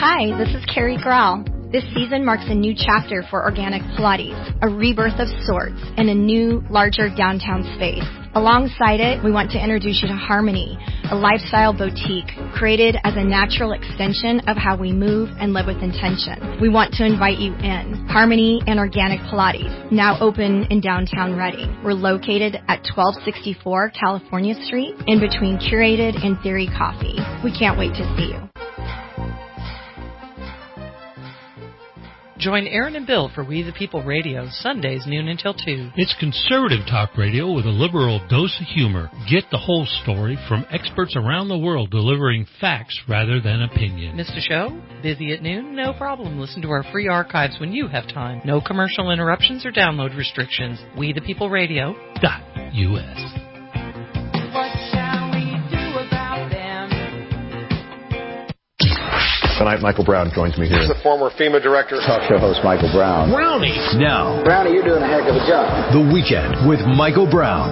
Hi, this is Carrie Grau. This season marks a new chapter for Organic Pilates, a rebirth of sorts in a new, larger downtown space. Alongside it, we want to introduce you to Harmony, a lifestyle boutique created as a natural extension of how we move and live with intention. We want to invite you in. Harmony and Organic Pilates, now open in downtown Reading. We're located at 1264 California Street, in between Curated and Theory Coffee. We can't wait to see you. Join Aaron and Bill for We the People Radio, Sundays noon until 2. It's conservative talk radio with a liberal dose of humor. Get the whole story from experts around the world delivering facts rather than opinion. Missed a show? Busy at noon? No problem. Listen to our free archives when you have time. No commercial interruptions or download restrictions. We the People Radio.us. Tonight, Michael Brown joins me here. The former FEMA director. Talk show host Michael Brown. Brownie. Now. Brownie, you're doing a heck of a job. The Weekend with Michael Brown.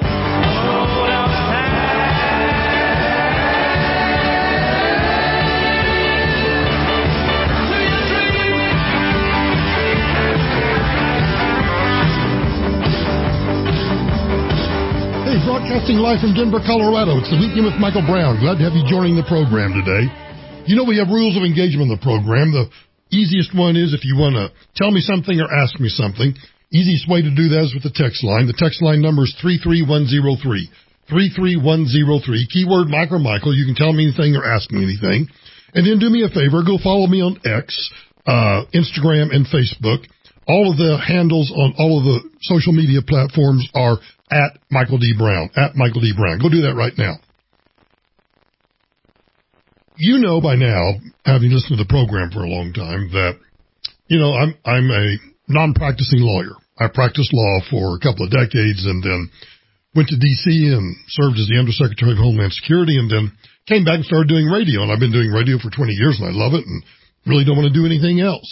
Hey, broadcasting live from Denver, Colorado. It's the Weekend with Michael Brown. Glad to have you joining the program today. You know, we have rules of engagement in the program. The easiest one is if you want to tell me something or ask me something. Easiest way to do that is with the text line. The text line number is 33103. 33103. Keyword Mike or Michael. You can tell me anything or ask me anything. And then do me a favor. Go follow me on X, Instagram, and Facebook. All of the handles on all of the social media platforms are at Michael D. Brown. At Michael D. Brown. Go do that right now. You know by now, having listened to the program for a long time, that, you know, I'm a non-practicing lawyer. I practiced law for a couple of decades and then went to D.C. and served as the Undersecretary of Homeland Security and then came back and started doing radio. And I've been doing radio for 20 years and I love it and really don't want to do anything else.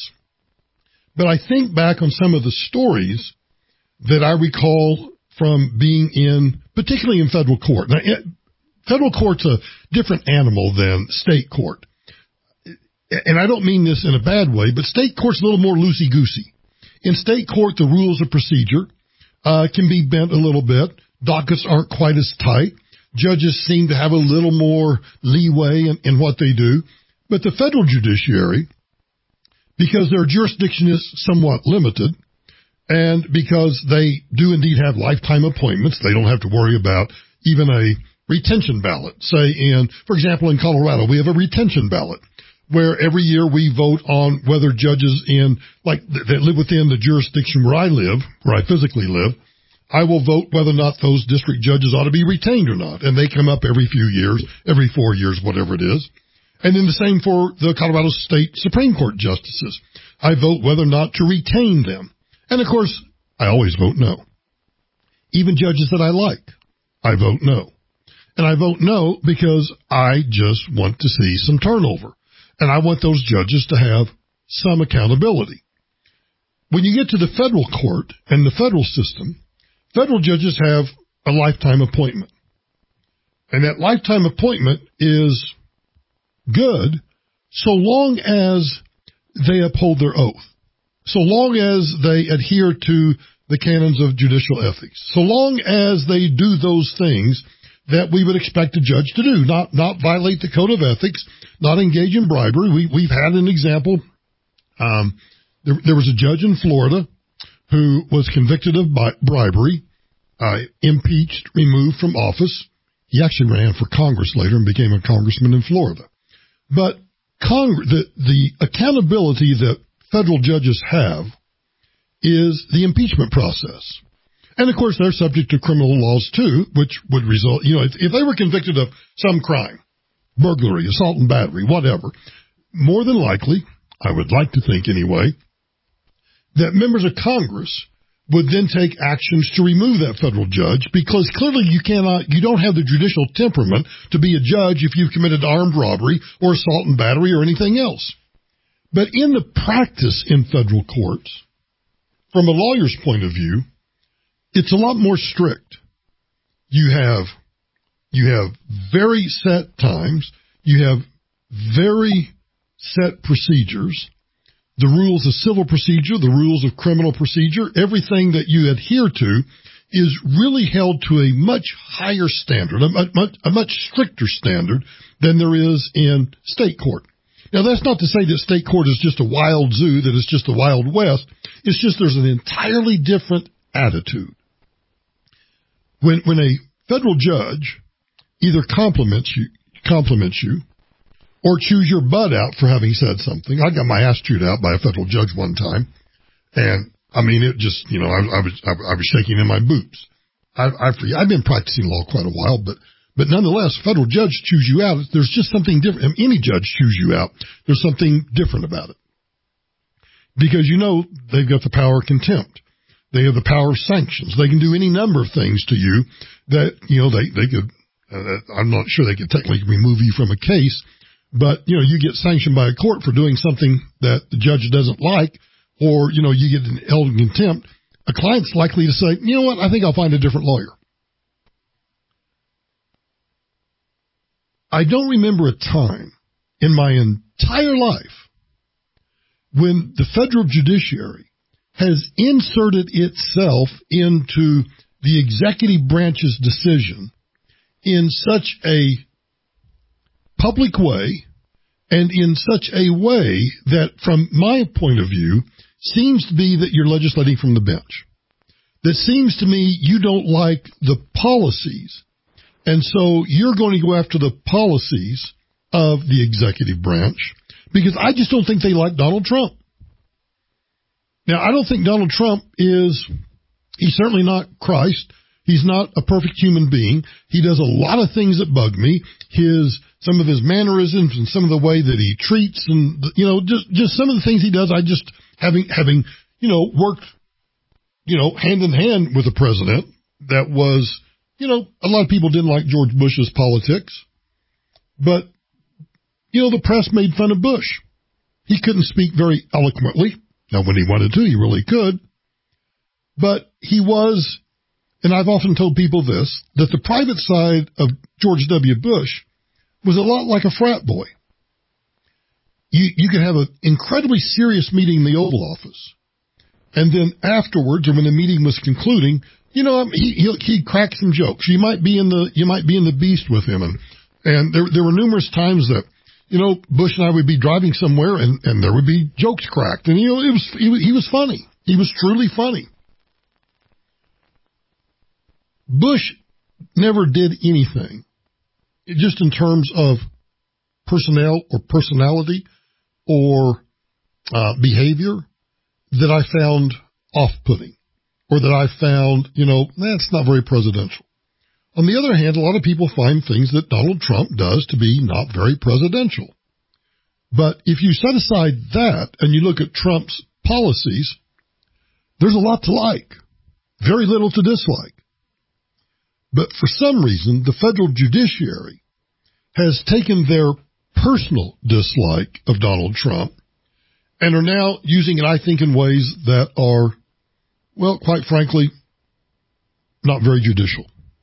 But I think back on some of the stories that I recall from being in, particularly in federal court. Now, federal court's a different animal than state court. And I don't mean this in a bad way, but state court's a little more loosey-goosey. In state court, the rules of procedure can be bent a little bit. Dockets aren't quite as tight. Judges seem to have a little more leeway in what they do. But the federal judiciary, because their jurisdiction is somewhat limited, and because they do indeed have lifetime appointments, they don't have to worry about even a retention ballot. Say for example, in Colorado, we have a retention ballot where every year we vote on whether judges that live within the jurisdiction where I live, where I physically live, I will vote whether or not those district judges ought to be retained or not. And they come up every few years, every 4 years, whatever it is. And then the same for the Colorado State Supreme Court justices. I vote whether or not to retain them. And of course, I always vote no. Even judges that I like, I vote no. And I vote no because I just want to see some turnover. And I want those judges to have some accountability. When you get to the federal court and the federal system, federal judges have a lifetime appointment. And that lifetime appointment is good so long as they uphold their oath, so long as they adhere to the canons of judicial ethics, so long as they do those things that we would expect a judge to do, not violate the code of ethics, not engage in bribery. We've had an example. There was a judge in Florida who was convicted of bribery, impeached, removed from office. He actually ran for Congress later and became a congressman in Florida. But the accountability that federal judges have is the impeachment process. And, of course, they're subject to criminal laws, too, which would result, if they were convicted of some crime, burglary, assault and battery, whatever, more than likely, I would like to think anyway, that members of Congress would then take actions to remove that federal judge because clearly you don't have the judicial temperament to be a judge if you've committed armed robbery or assault and battery or anything else. But in the practice in federal courts, from a lawyer's point of view, it's a lot more strict. You have very set times. You have very set procedures, the rules of civil procedure, the rules of criminal procedure, everything that you adhere to is really held to a much higher standard, a much stricter standard than there is in state court. Now, that's not to say that state court is just a wild zoo, that it's just a Wild West. It's just there's an entirely different attitude. When a federal judge either compliments you, or chews your butt out for having said something. I got my ass chewed out by a federal judge one time, and I mean, it just, I was shaking in my boots. I've been practicing law quite a while, but nonetheless, federal judge chews you out. There's just something different. Any judge chews you out. There's something different about it. Because they've got the power of contempt. They have the power of sanctions. They can do any number of things to you that, they could, I'm not sure they could technically remove you from a case, but, you get sanctioned by a court for doing something that the judge doesn't like, or, you get held in contempt. A client's likely to say, you know what, I think I'll find a different lawyer. I don't remember a time in my entire life when the federal judiciary has inserted itself into the executive branch's decision in such a public way and in such a way that, from my point of view, seems to be that you're legislating from the bench. That seems to me you don't like the policies, and so you're going to go after the policies of the executive branch, because I just don't think they like Donald Trump. Now, I don't think Donald Trump he's certainly not Christ. He's not a perfect human being. He does a lot of things that bug me. Some of his mannerisms and some of the way that he treats, and just some of the things he does. I just having worked hand in hand with a president that was a lot of people didn't like George Bush's politics, but the press made fun of Bush. He couldn't speak very eloquently. Now, when he wanted to, he really could, but he was. And I've often told people this, that the private side of George W. Bush was a lot like a frat boy. You could have an incredibly serious meeting in the Oval Office, and then afterwards, or when the meeting was concluding, he'd crack some jokes. You might be in the beast with him, and there were numerous times that Bush and I would be driving somewhere, and there would be jokes cracked, and he was funny. He was truly funny. Bush never did anything, just in terms of personnel or personality or behavior, that I found off-putting, or that I found, that's not very presidential. On the other hand, a lot of people find things that Donald Trump does to be not very presidential. But if you set aside that and you look at Trump's policies, there's a lot to like, very little to dislike. But for some reason, the federal judiciary has taken their personal dislike of Donald Trump and are now using it, I think, in ways that are, well, quite frankly, not very judicial.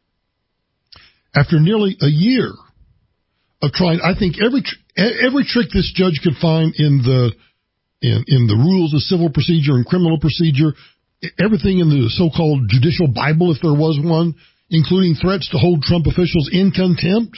After nearly a year of trying, I think every trick this judge could find in the rules of civil procedure and criminal procedure, everything in the so-called judicial Bible, if there was one, including threats to hold Trump officials in contempt,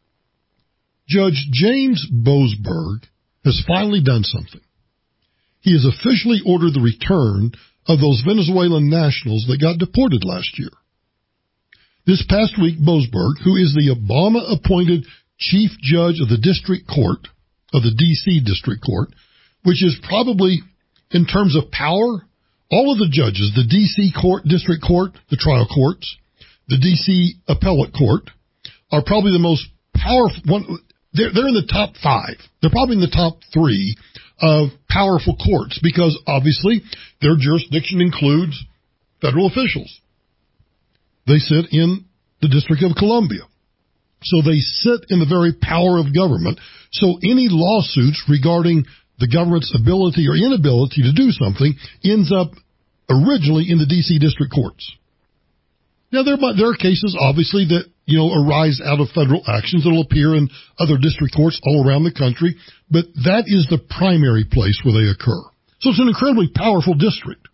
Judge James Boasberg has finally done something. He has officially ordered the return of those Venezuelan nationals that got deported last year. This past week, Boasberg, who is the Obama-appointed chief judge of the district court, of the D.C. District Court, which is probably, in terms of power, all of the judges, the D.C. court, district court, the trial courts, the D.C. appellate court, are probably the most powerful one. They're in the top 5. They're probably in the top 3 of powerful courts, because obviously their jurisdiction includes federal officials. They sit in the District of Columbia. So they sit in the very power of government. So any lawsuits regarding the government's ability or inability to do something ends up originally in the D.C. district courts. Now, there are cases, obviously, that arise out of federal actions. It'll appear in other district courts all around the country, but that is the primary place where they occur. So it's an incredibly powerful district.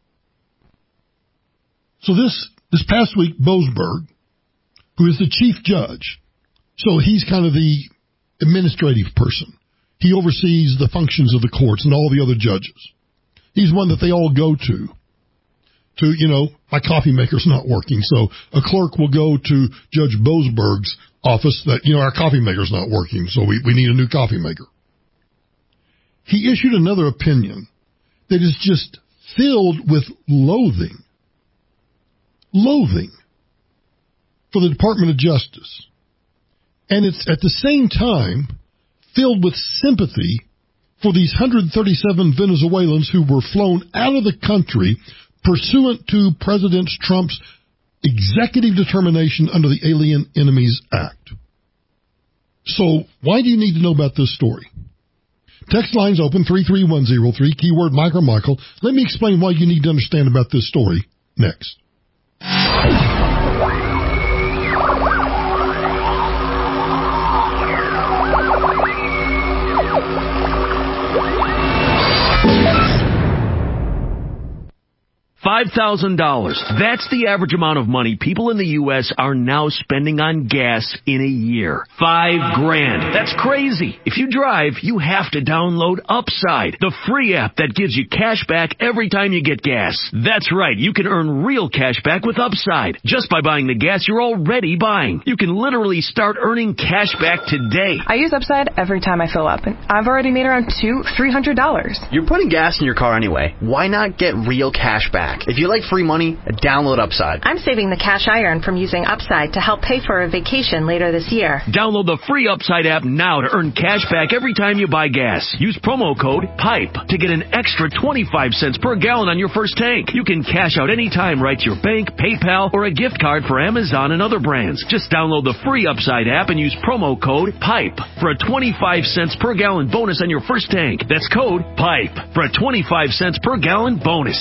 So this past week, Boasberg, who is the chief judge, so he's kind of the administrative person. He oversees the functions of the courts and all the other judges. He's one that they all go to, my coffee maker's not working, so a clerk will go to Judge Boasberg's office that, our coffee maker's not working, so we need a new coffee maker. He issued another opinion that is just filled with loathing for the Department of Justice. And it's at the same time filled with sympathy for these 137 Venezuelans who were flown out of the country pursuant to President Trump's executive determination under the Alien Enemies Act. So why do you need to know about this story? Text lines open 33103, keyword Mike or Michael. Let me explain why you need to understand about this story next. $5,000. That's the average amount of money people in the U.S. are now spending on gas in a year. $5,000. That's crazy. If you drive, you have to download Upside, the free app that gives you cash back every time you get gas. That's right. You can earn real cash back with Upside just by buying the gas you're already buying. You can literally start earning cash back today. I use Upside every time I fill up, and I've already made around $300. You're putting gas in your car anyway. Why not get real cash back? If you like free money, download Upside. I'm saving the cash I earn from using Upside to help pay for a vacation later this year. Download the free Upside app now to earn cash back every time you buy gas. Use promo code PIPE to get an extra 25 cents per gallon on your first tank. You can cash out anytime right to your bank, PayPal, or a gift card for Amazon and other brands. Just download the free Upside app and use promo code PIPE for a 25 cents per gallon bonus on your first tank. That's code PIPE for a 25 cents per gallon bonus.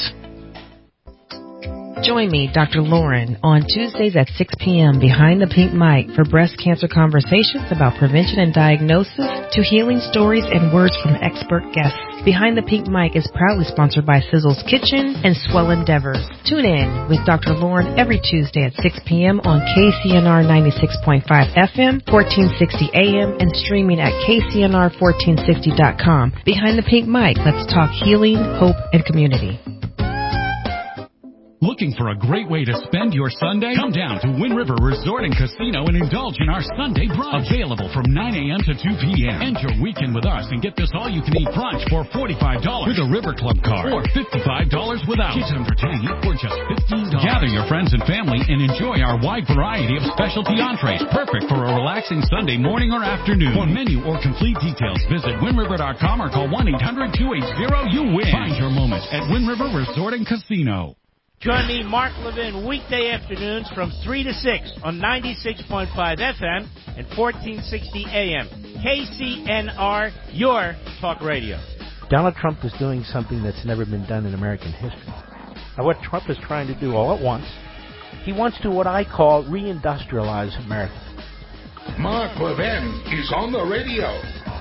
Join me, Dr. Lauren, on Tuesdays at 6 p.m. behind the pink mic for breast cancer conversations about prevention and diagnosis to healing stories and words from expert guests. Behind the Pink Mic is proudly sponsored by Sizzle's Kitchen and Swell Endeavors. Tune in with Dr. Lauren every Tuesday at 6 p.m. on KCNR 96.5 FM, 1460 AM, and streaming at KCNR1460.com. Behind the Pink Mic, let's talk healing, hope, and community. Looking for a great way to spend your Sunday? Come down to Wind River Resort and Casino and indulge in our Sunday brunch. Available from 9 a.m. to 2 p.m. End your weekend with us and get this all-you-can-eat brunch for $45 with a River Club card or $55 without. Kids under 10 for just $15. Gather your friends and family and enjoy our wide variety of specialty entrees, perfect for a relaxing Sunday morning or afternoon. For menu or complete details, visit WindRiver.com or call 1-800-280-YOU-WIN. Find your moment at Wind River Resort and Casino. Join me, Mark Levin, weekday afternoons from 3 to 6 on 96.5 FM and 1460 AM. KCNR, your talk radio. Donald Trump is doing something that's never been done in American history. Now, what Trump is trying to do all at once, he wants to what I call reindustrialize America. Mark Levin is on the radio.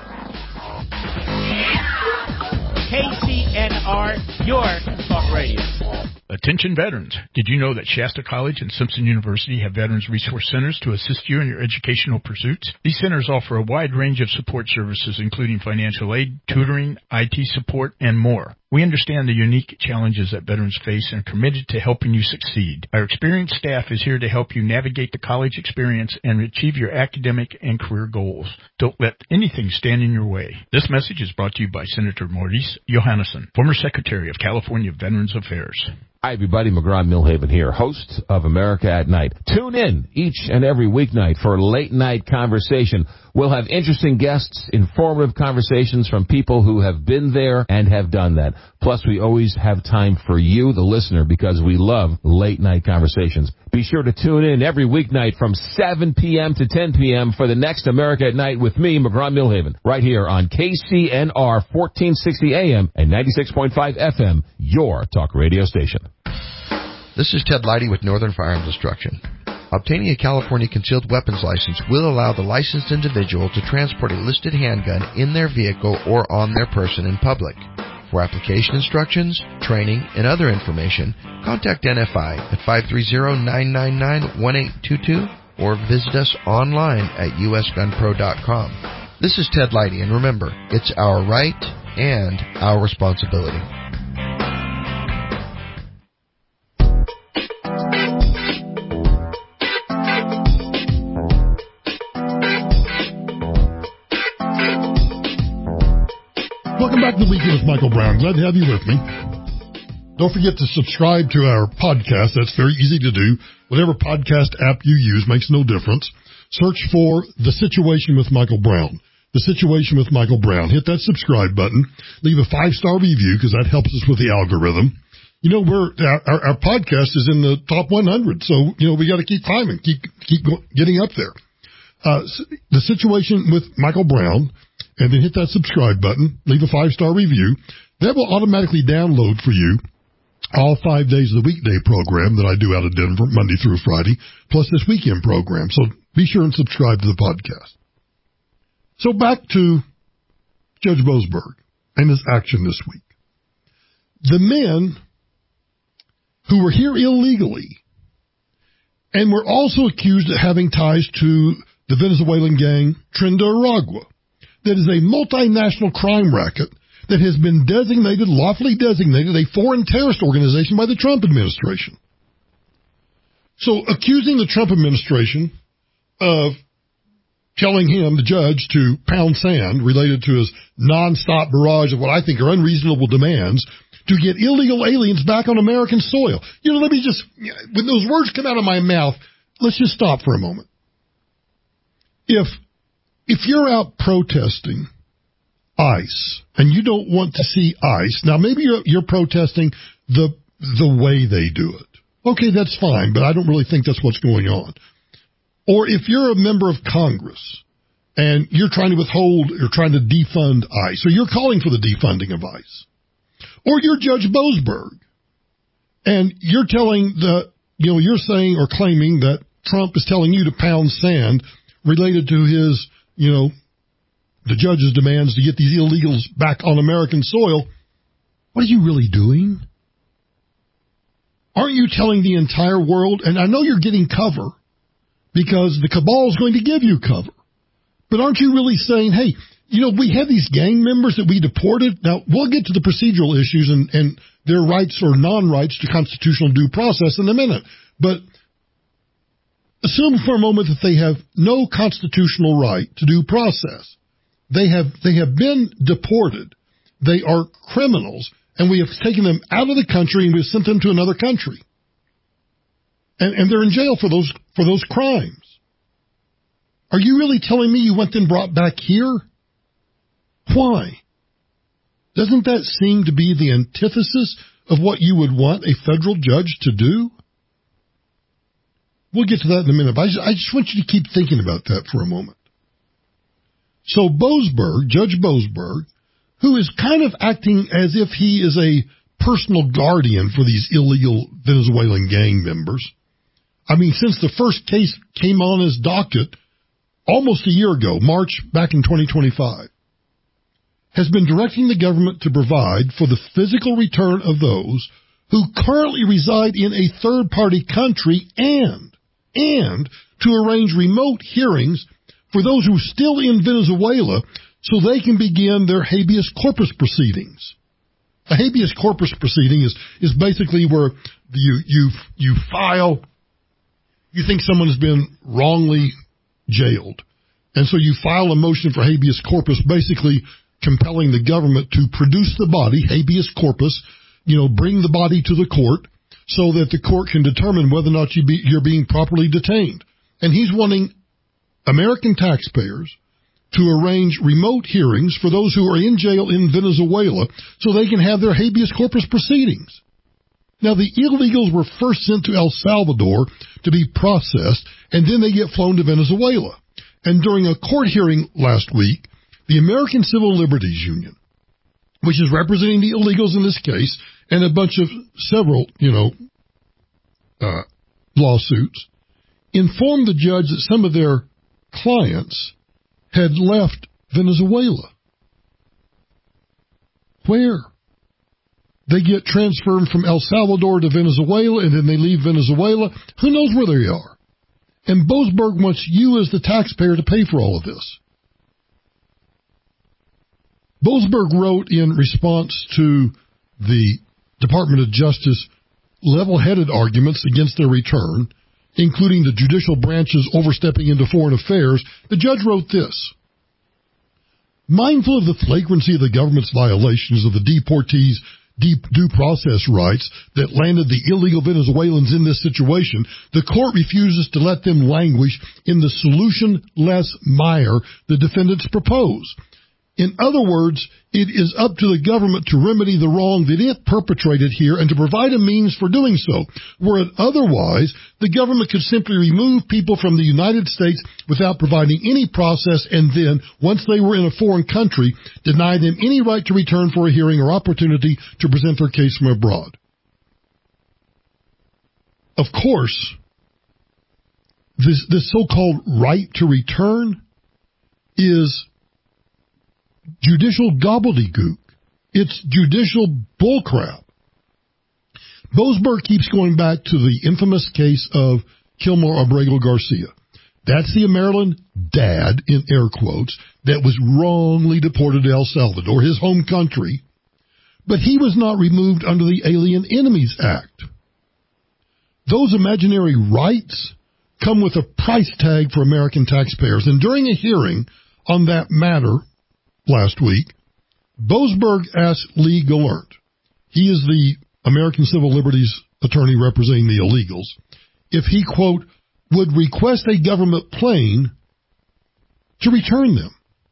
KCNR, your talk radio. Attention veterans. Did you know that Shasta College and Simpson University have Veterans Resource Centers to assist you in your educational pursuits? These centers offer a wide range of support services, including financial aid, tutoring, IT support, and more. We understand the unique challenges that veterans face and are committed to helping you succeed. Our experienced staff is here to help you navigate the college experience and achieve your academic and career goals. Don't let anything stand in your way. This message is brought to you by Senator Maurice Johannesson, former Secretary of California Veterans Affairs. Hi, everybody. McGraw-Milhaven here, host of America at Night. Tune in each and every weeknight for Late Night Conversation. We'll have interesting guests, informative conversations from people who have been there and have done that. Plus, we always have time for you, the listener, because we love late night conversations. Be sure to tune in every weeknight from 7 p.m. to 10 p.m. for the next America at Night with me, McGraw-Milhaven, right here on KCNR 1460 AM and 96.5 FM, your talk radio station. This is Ted Leidy with Northern Firearms Destruction. Obtaining a California concealed weapons license will allow the licensed individual to transport a listed handgun in their vehicle or on their person in public. For application instructions, training, and other information, contact NFI at 530-999-1822 or visit us online at usgunpro.com. This is Ted Leidy, and remember, it's our right and our responsibility. Welcome back to the Weekend with Michael Brown. Glad to have you with me. Don't forget to subscribe to our podcast. That's very easy to do. Whatever podcast app you use makes no difference. Search for The Situation with Michael Brown. The Situation with Michael Brown. Hit that subscribe button. Leave a 5-star review because that helps us with the algorithm. You know, our podcast is in the top 100, so, you know, we got to keep climbing, keep getting up there. The Situation with Michael Brown. And then hit that subscribe button, leave a 5-star review. That will automatically download for you all 5 days of the weekday program that I do out of Denver, Monday through Friday, plus this weekend program. So be sure and subscribe to the podcast. So back to Judge Boasberg and his action this week. The men who were here illegally and were also accused of having ties to the Venezuelan gang Tren de Aragua, that is a multinational crime racket that has been lawfully designated a foreign terrorist organization by the Trump administration. So accusing the Trump administration of telling him, the judge, to pound sand related to his nonstop barrage of what I think are unreasonable demands to get illegal aliens back on American soil. You know, let me just, when those words come out of my mouth, let's just stop for a moment. If you're out protesting ICE and you don't want to see ICE, now maybe you're protesting the way they do it. Okay, that's fine, but I don't really think that's what's going on. Or if you're a member of Congress and you're trying to withhold or trying to defund ICE, or you're calling for the defunding of ICE, or you're Judge Boasberg and you're you're saying or claiming that Trump is telling you to pound sand related to his, the judge's demands to get these illegals back on American soil, what are you really doing? Aren't you telling the entire world, and I know you're getting cover because the cabal is going to give you cover, but aren't you really saying, hey, we have these gang members that we deported. Now, we'll get to the procedural issues and their rights or non-rights to constitutional due process in a minute, but assume for a moment that they have no constitutional right to due process. They have been deported. They are criminals, and we have taken them out of the country and we've sent them to another country. And they're in jail for those crimes. Are you really telling me you want them brought back here? Why? Doesn't that seem to be the antithesis of what you would want a federal judge to do? We'll get to that in a minute, but I just want you to keep thinking about that for a moment. So Judge Boasberg, who is kind of acting as if he is a personal guardian for these illegal Venezuelan gang members. I mean, since the first case came on his docket almost a year ago, March back in 2025, has been directing the government to provide for the physical return of those who currently reside in a third-party country and to arrange remote hearings for those who are still in Venezuela so they can begin their habeas corpus proceedings. A habeas corpus proceeding is basically where you file, you think someone has been wrongly jailed, and so you file a motion for habeas corpus, basically compelling the government to produce the body, habeas corpus, bring the body to the court so that the court can determine whether or not you're being properly detained. And he's wanting American taxpayers to arrange remote hearings for those who are in jail in Venezuela so they can have their habeas corpus proceedings. Now, the illegals were first sent to El Salvador to be processed, and then they get flown to Venezuela. And during a court hearing last week, the American Civil Liberties Union, which is representing the illegals in this case, and a bunch of several, lawsuits, informed the judge that some of their clients had left Venezuela. Where? They get transferred from El Salvador to Venezuela, and then they leave Venezuela. Who knows where they are? And Boasberg wants you as the taxpayer to pay for all of this. Boasberg wrote in response to the Department of Justice level-headed arguments against their return, including the judicial branch's overstepping into foreign affairs. The judge wrote this: mindful of the flagrancy of the government's violations of the deportees' due process rights that landed the illegal Venezuelans in this situation, the court refuses to let them languish in the solution-less mire the defendants propose. In other words, it is up to the government to remedy the wrong that it perpetrated here and to provide a means for doing so. Were it otherwise, the government could simply remove people from the United States without providing any process and then, once they were in a foreign country, deny them any right to return for a hearing or opportunity to present their case from abroad. Of course, this so-called right to return is judicial gobbledygook. It's judicial bullcrap. Boasberg keeps going back to the infamous case of Kilmore Abrego Garcia. That's the Maryland dad, in air quotes, that was wrongly deported to El Salvador, his home country, but he was not removed under the Alien Enemies Act. Those imaginary rights come with a price tag for American taxpayers, and during a hearing on that matter last week, Boasberg asked Lee Gallant, he is the American Civil Liberties attorney representing the illegals, if he, quote, would request a government plane to return them.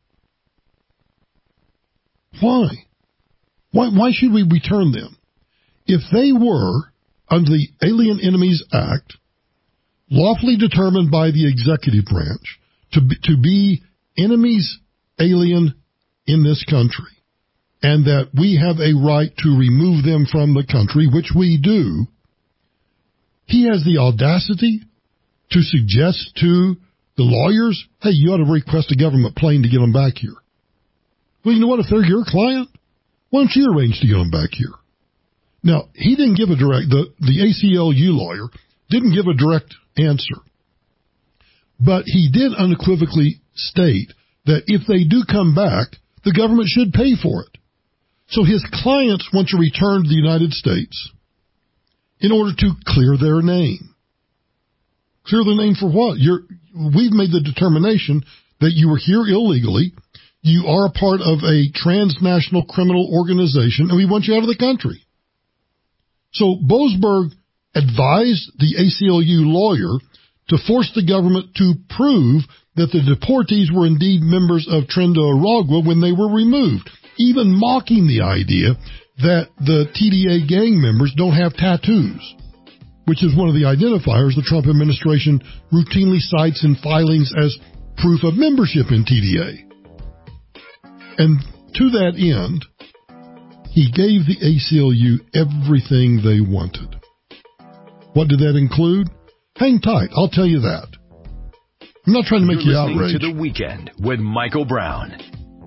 Why? Why should we return them? If they were, under the Alien Enemies Act, lawfully determined by the executive branch to be enemies alien in this country, and that we have a right to remove them from the country, which we do, he has the audacity to suggest to the lawyers, hey, you ought to request a government plane to get them back here. Well, you know what? If they're your client, why don't you arrange to get them back here? Now, he didn't give a direct, the ACLU lawyer didn't give a direct answer, but he did unequivocally state that if they do come back, the government should pay for it. So his clients want to return to the United States in order to clear their name. Clear their name for what? We've made the determination that you were here illegally, you are a part of a transnational criminal organization, and we want you out of the country. So Boasberg advised the ACLU lawyer to force the government to prove that the deportees were indeed members of Tren de Aragua when they were removed, even mocking the idea that the TDA gang members don't have tattoos, which is one of the identifiers the Trump administration routinely cites in filings as proof of membership in TDA. And to that end, he gave the ACLU everything they wanted. What did that include? Hang tight, I'll tell you that. I'm not trying to make you outraged. You're listening to The Weekend with Michael Brown.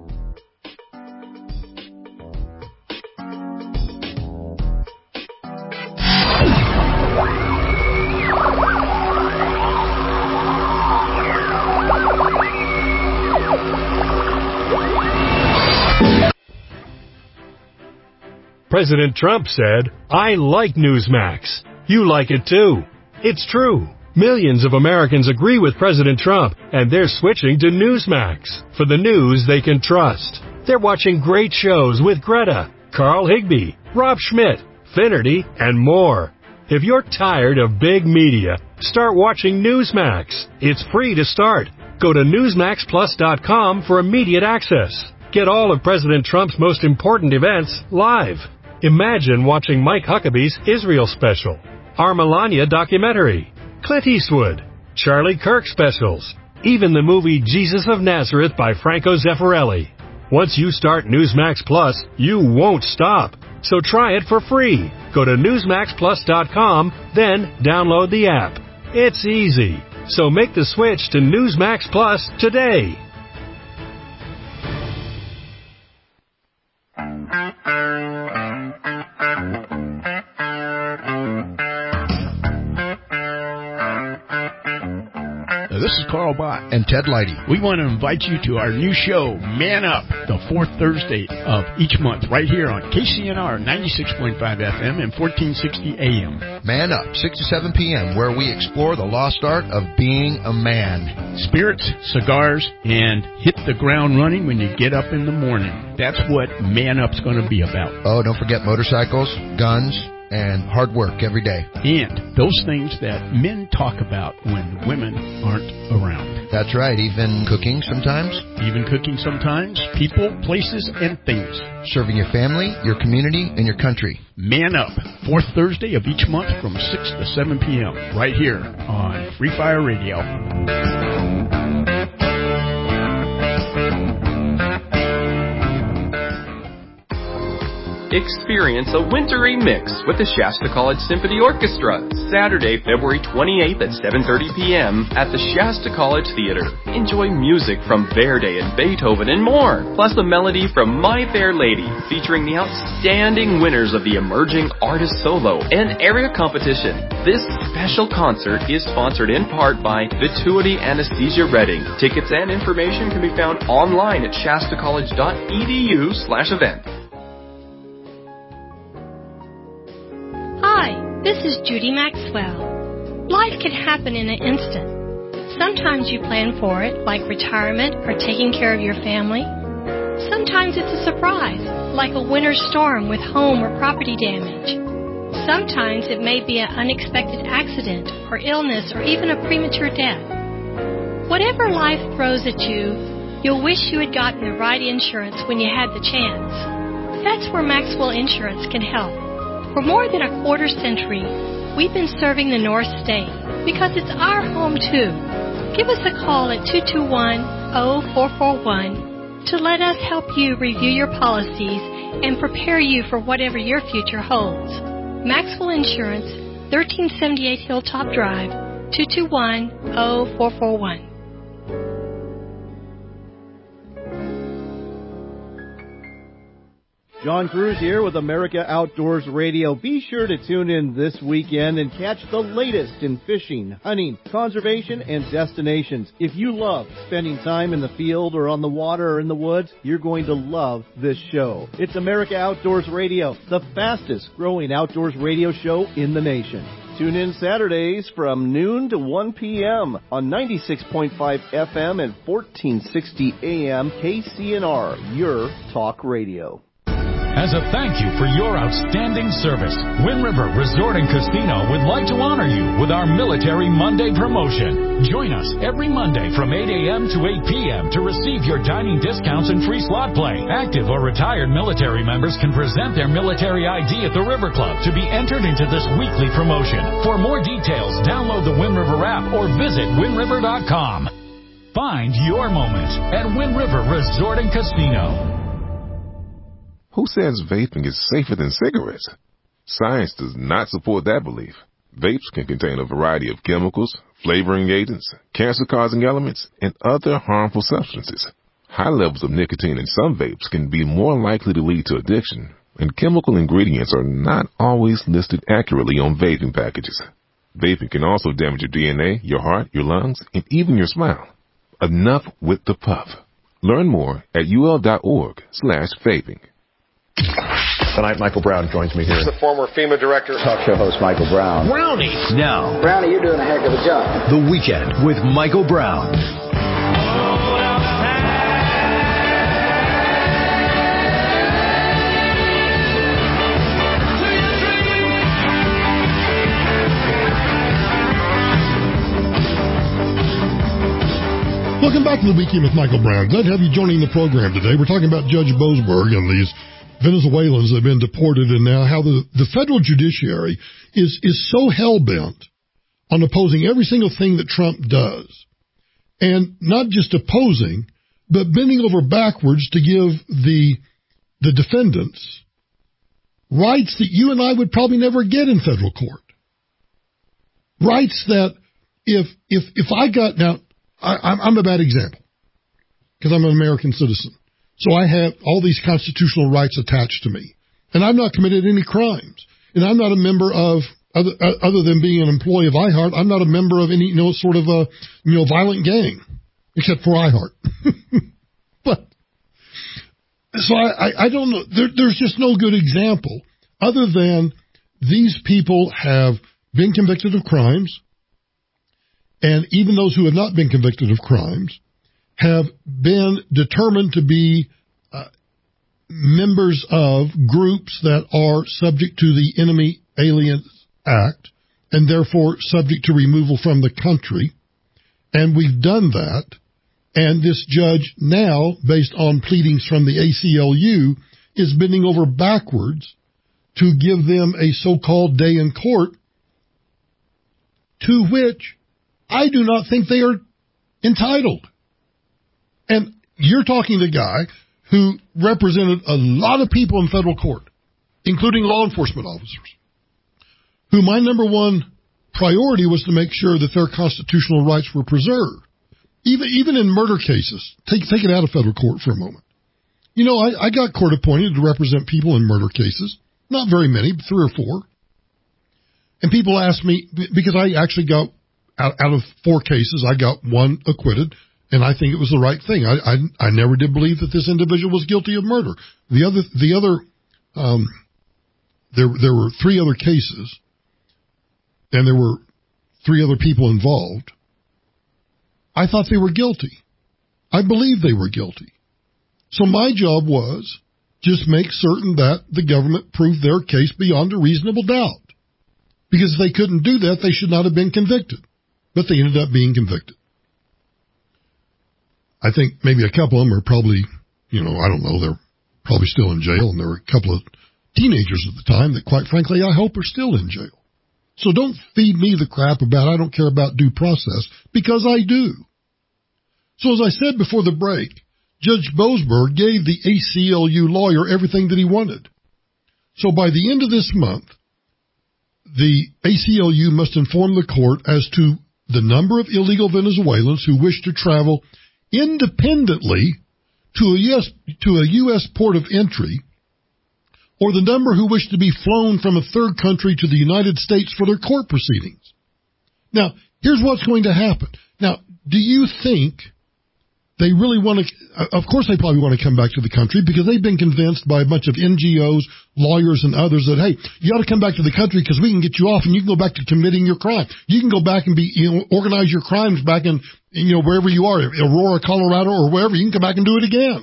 President Trump said, "I like Newsmax. You like it too." It's true. Millions of Americans agree with President Trump, and they're switching to Newsmax for the news they can trust. They're watching great shows with Greta, Carl Higbie, Rob Schmidt, Finnerty, and more. If you're tired of big media, start watching Newsmax. It's free to start. Go to NewsmaxPlus.com for immediate access. Get all of President Trump's most important events live. Imagine watching Mike Huckabee's Israel special, our Melania documentary, Clint Eastwood, Charlie Kirk specials, even the movie Jesus of Nazareth by Franco Zeffirelli. Once you start Newsmax Plus, you won't stop. So try it for free. Go to NewsmaxPlus.com, then download the app. It's easy. So make the switch to Newsmax Plus today. This is Carl Bott and Ted Leidy. We want to invite you to our new show, Man Up, the fourth Thursday of each month, right here on KCNR 96.5 FM and 1460 AM. Man Up, 6 to 7 p.m., where we explore the lost art of being a man. Spirits, cigars, and hit the ground running when you get up in the morning. That's what Man Up's going to be about. Oh, don't forget motorcycles, guns, and hard work every day. And those things that men talk about when women aren't around. That's right, even cooking sometimes. People, places, and things. Serving your family, your community, and your country. Man Up, fourth Thursday of each month from 6 to 7 p.m. right here on Free Fire Radio. Experience a wintry mix with the Shasta College Symphony Orchestra, Saturday, February 28th at 7:30 p.m. at the Shasta College Theater. Enjoy music from Verdi and Beethoven and more, plus a melody from My Fair Lady, featuring the outstanding winners of the Emerging Artist Solo and Area Competition. This special concert is sponsored in part by Vituity Anesthesia Reading. Tickets and information can be found online at shastacollege.edu/event. Hi, this is Judy Maxwell. Life can happen in an instant. Sometimes you plan for it, like retirement or taking care of your family. Sometimes it's a surprise, like a winter storm with home or property damage. Sometimes it may be an unexpected accident or illness or even a premature death. Whatever life throws at you, you'll wish you had gotten the right insurance when you had the chance. That's where Maxwell Insurance can help. For more than a quarter century, we've been serving the North State because it's our home too. Give us a call at 221-0441 to let us help you review your policies and prepare you for whatever your future holds. Maxwell Insurance, 1378 Hilltop Drive, 221-0441. John Cruz here with America Outdoors Radio. Be sure to tune in this weekend and catch the latest in fishing, hunting, conservation, and destinations. If you love spending time in the field or on the water or in the woods, you're going to love this show. It's America Outdoors Radio, the fastest growing outdoors radio show in the nation. Tune in Saturdays from noon to 1 p.m. on 96.5 FM and 1460 AM KCNR, your talk radio. As a thank you for your outstanding service, Wind River Resort and Casino would like to honor you with our Military Monday promotion. Join us every Monday from 8 a.m. to 8 p.m. to receive your dining discounts and free slot play. Active or retired military members can present their military ID at the River Club to be entered into this weekly promotion. For more details, download the Wind River app or visit windriver.com. Find your moment at Wind River Resort and Casino. Who says vaping is safer than cigarettes? Science does not support that belief. Vapes can contain a variety of chemicals, flavoring agents, cancer-causing elements, and other harmful substances. High levels of nicotine in some vapes can be more likely to lead to addiction, and chemical ingredients are not always listed accurately on vaping packages. Vaping can also damage your DNA, your heart, your lungs, and even your smile. Enough with the puff. Learn more at ul.org/vaping. Tonight, Michael Brown joins me here. The former FEMA director. Talk show host Michael Brown. Brownie. Now. Brownie, you're doing a heck of a job. The Weekend with Michael Brown. Welcome back to the Weekend with Michael Brown. Glad to have you joining the program today. We're talking about Judge Boasberg and these Venezuelans that have been deported, and now how the federal judiciary is so hell-bent on opposing every single thing that Trump does. And not just opposing, but bending over backwards to give the defendants rights that you and I would probably never get in federal court. Rights that if I got, now, I'm a bad example because I'm an American citizen. So I have all these constitutional rights attached to me. And I've not committed any crimes. And I'm not a member of, other than being an employee of iHeart, I'm not a member of any, sort of a, violent gang, except for iHeart. But, so I don't know. There's just no good example other than these people have been convicted of crimes. And even those who have not been convicted of crimes have been determined to be members of groups that are subject to the Enemy Aliens Act and therefore subject to removal from the country. And we've done that. And this judge now, based on pleadings from the ACLU, is bending over backwards to give them a so-called day in court, to which I do not think they are entitled. And you're talking to a guy who represented a lot of people in federal court, including law enforcement officers, who my number one priority was to make sure that their constitutional rights were preserved. Even in murder cases, take it out of federal court for a moment. I got court appointed to represent people in murder cases. Not very many, but 3 or 4. And people asked me, because I actually got, out of 4 cases, I got 1 acquitted, and I think it was the right thing. I never did believe that this individual was guilty of murder. There were 3 other cases, and there were 3 other people involved. I thought they were guilty. I believed they were guilty. So my job was just make certain that the government proved their case beyond a reasonable doubt. Because if they couldn't do that, they should not have been convicted. But they ended up being convicted. I think maybe a couple of them are probably, I don't know, they're probably still in jail. And there were a couple of teenagers at the time that, quite frankly, I hope are still in jail. So don't feed me the crap about I don't care about due process, because I do. So as I said before the break, Judge Boasberg gave the ACLU lawyer everything that he wanted. So by the end of this month, the ACLU must inform the court as to the number of illegal Venezuelans who wish to travel independently to a U.S. port of entry, or the number who wish to be flown from a third country to the United States for their court proceedings. Now, here's what's going to happen. Now, do you think they really want to, of course they probably want to come back to the country because they've been convinced by a bunch of NGOs, lawyers, and others that, hey, you ought to come back to the country because we can get you off and you can go back to committing your crime. You can go back and organize your crimes back in, wherever you are, Aurora, Colorado, or wherever. You can come back and do it again.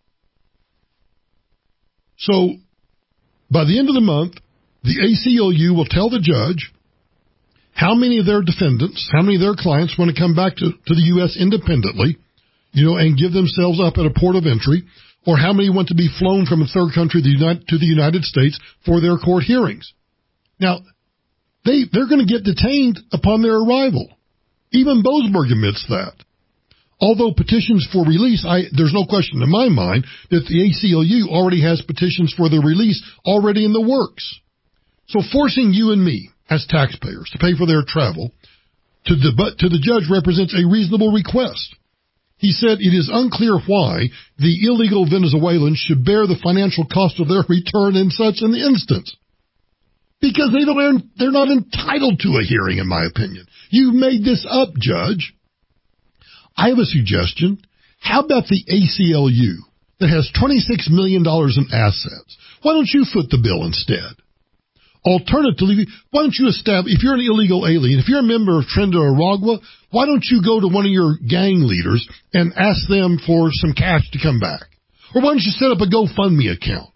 So, by the end of the month, the ACLU will tell the judge how many of their defendants, how many of their clients want to come back to the U.S. independently, and give themselves up at a port of entry, or how many want to be flown from a third country to the United States for their court hearings. Now, they're going to get detained upon their arrival. Even Boasberg admits that. Although petitions for release, there's no question in my mind that the ACLU already has petitions for their release already in the works. So forcing you and me, as taxpayers, to pay for their travel to the judge represents a reasonable request. He said it is unclear why the illegal Venezuelans should bear the financial cost of their return in such an instance. Because they're not entitled to a hearing, in my opinion. You've made this up, Judge. I have a suggestion. How about the ACLU that has $26 million in assets? Why don't you foot the bill instead? Alternatively, why don't you establish, if you're an illegal alien, if you're a member of Tren de Aragua, why don't you go to one of your gang leaders and ask them for some cash to come back? Or why don't you set up a GoFundMe account?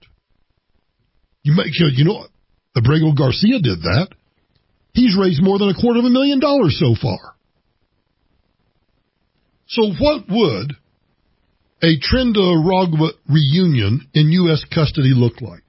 Abrego Garcia did that. He's raised more than $250,000 so far. So what would a Tren de Aragua reunion in U.S. custody look like?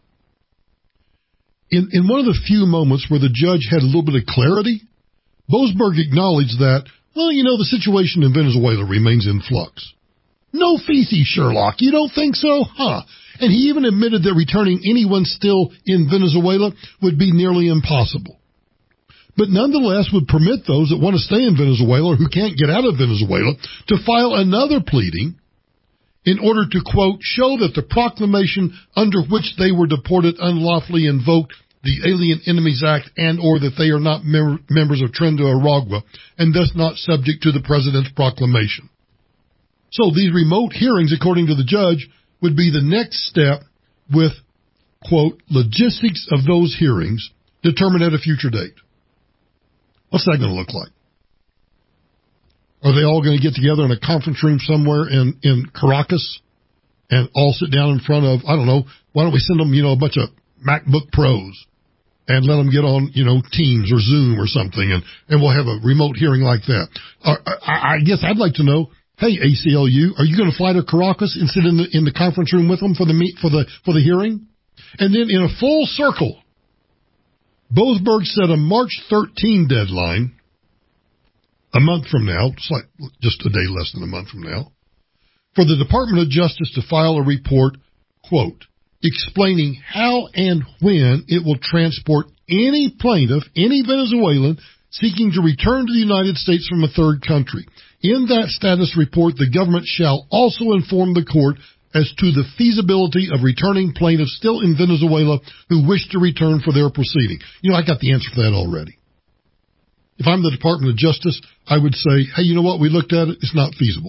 In one of the few moments where the judge had a little bit of clarity, Boasberg acknowledged that, the situation in Venezuela remains in flux. No feces, Sherlock. You don't think so? Huh. And he even admitted that returning anyone still in Venezuela would be nearly impossible. but nonetheless would permit those that want to stay in Venezuela or who can't get out of Venezuela to file another pleading in order to, quote, show that the proclamation under which they were deported unlawfully invoked the Alien Enemies Act and or that they are not members of Tren de Aragua and thus not subject to the president's proclamation. So these remote hearings, according to the judge, would be the next step with, quote, logistics of those hearings determined at a future date. What's that going to look like? Are they all going to get together in a conference room somewhere in Caracas and all sit down in front of, I don't know, why don't we send them, a bunch of MacBook Pros and let them get on, Teams or Zoom or something, and we'll have a remote hearing like that. I guess I'd like to know, hey, ACLU, are you going to fly to Caracas and sit in the conference room with them for the hearing? And then in a full circle, Boasberg set a March 13 deadline, a month from now, it's like just a day less than a month from now, for the Department of Justice to file a report, quote, explaining how and when it will transport any plaintiff, any Venezuelan, seeking to return to the United States from a third country. In that status report, the government shall also inform the court as to the feasibility of returning plaintiffs still in Venezuela who wish to return for their proceeding. I got the answer for that already. If I'm the Department of Justice, I would say, hey, you know what? We looked at it. It's not feasible.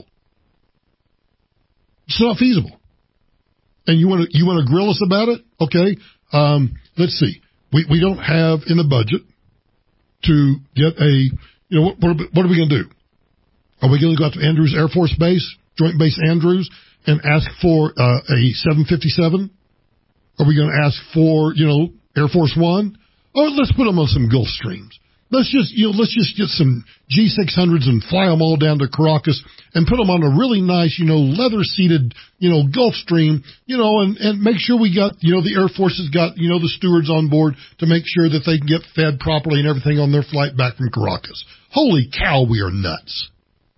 It's not feasible. And you want to grill us about it? Okay. Let's see. We don't have in the budget to get what are we going to do? Are we going to go out to Andrews Air Force Base, Joint Base Andrews, and ask for a 757? Are we going to ask for, Air Force One? Or let's put them on some Gulfstreams. Let's just get some G600s and fly them all down to Caracas and put them on a really nice, leather-seated, Gulfstream, and make sure we got, the Air Force has got, the stewards on board to make sure that they can get fed properly and everything on their flight back from Caracas. Holy cow, we are nuts.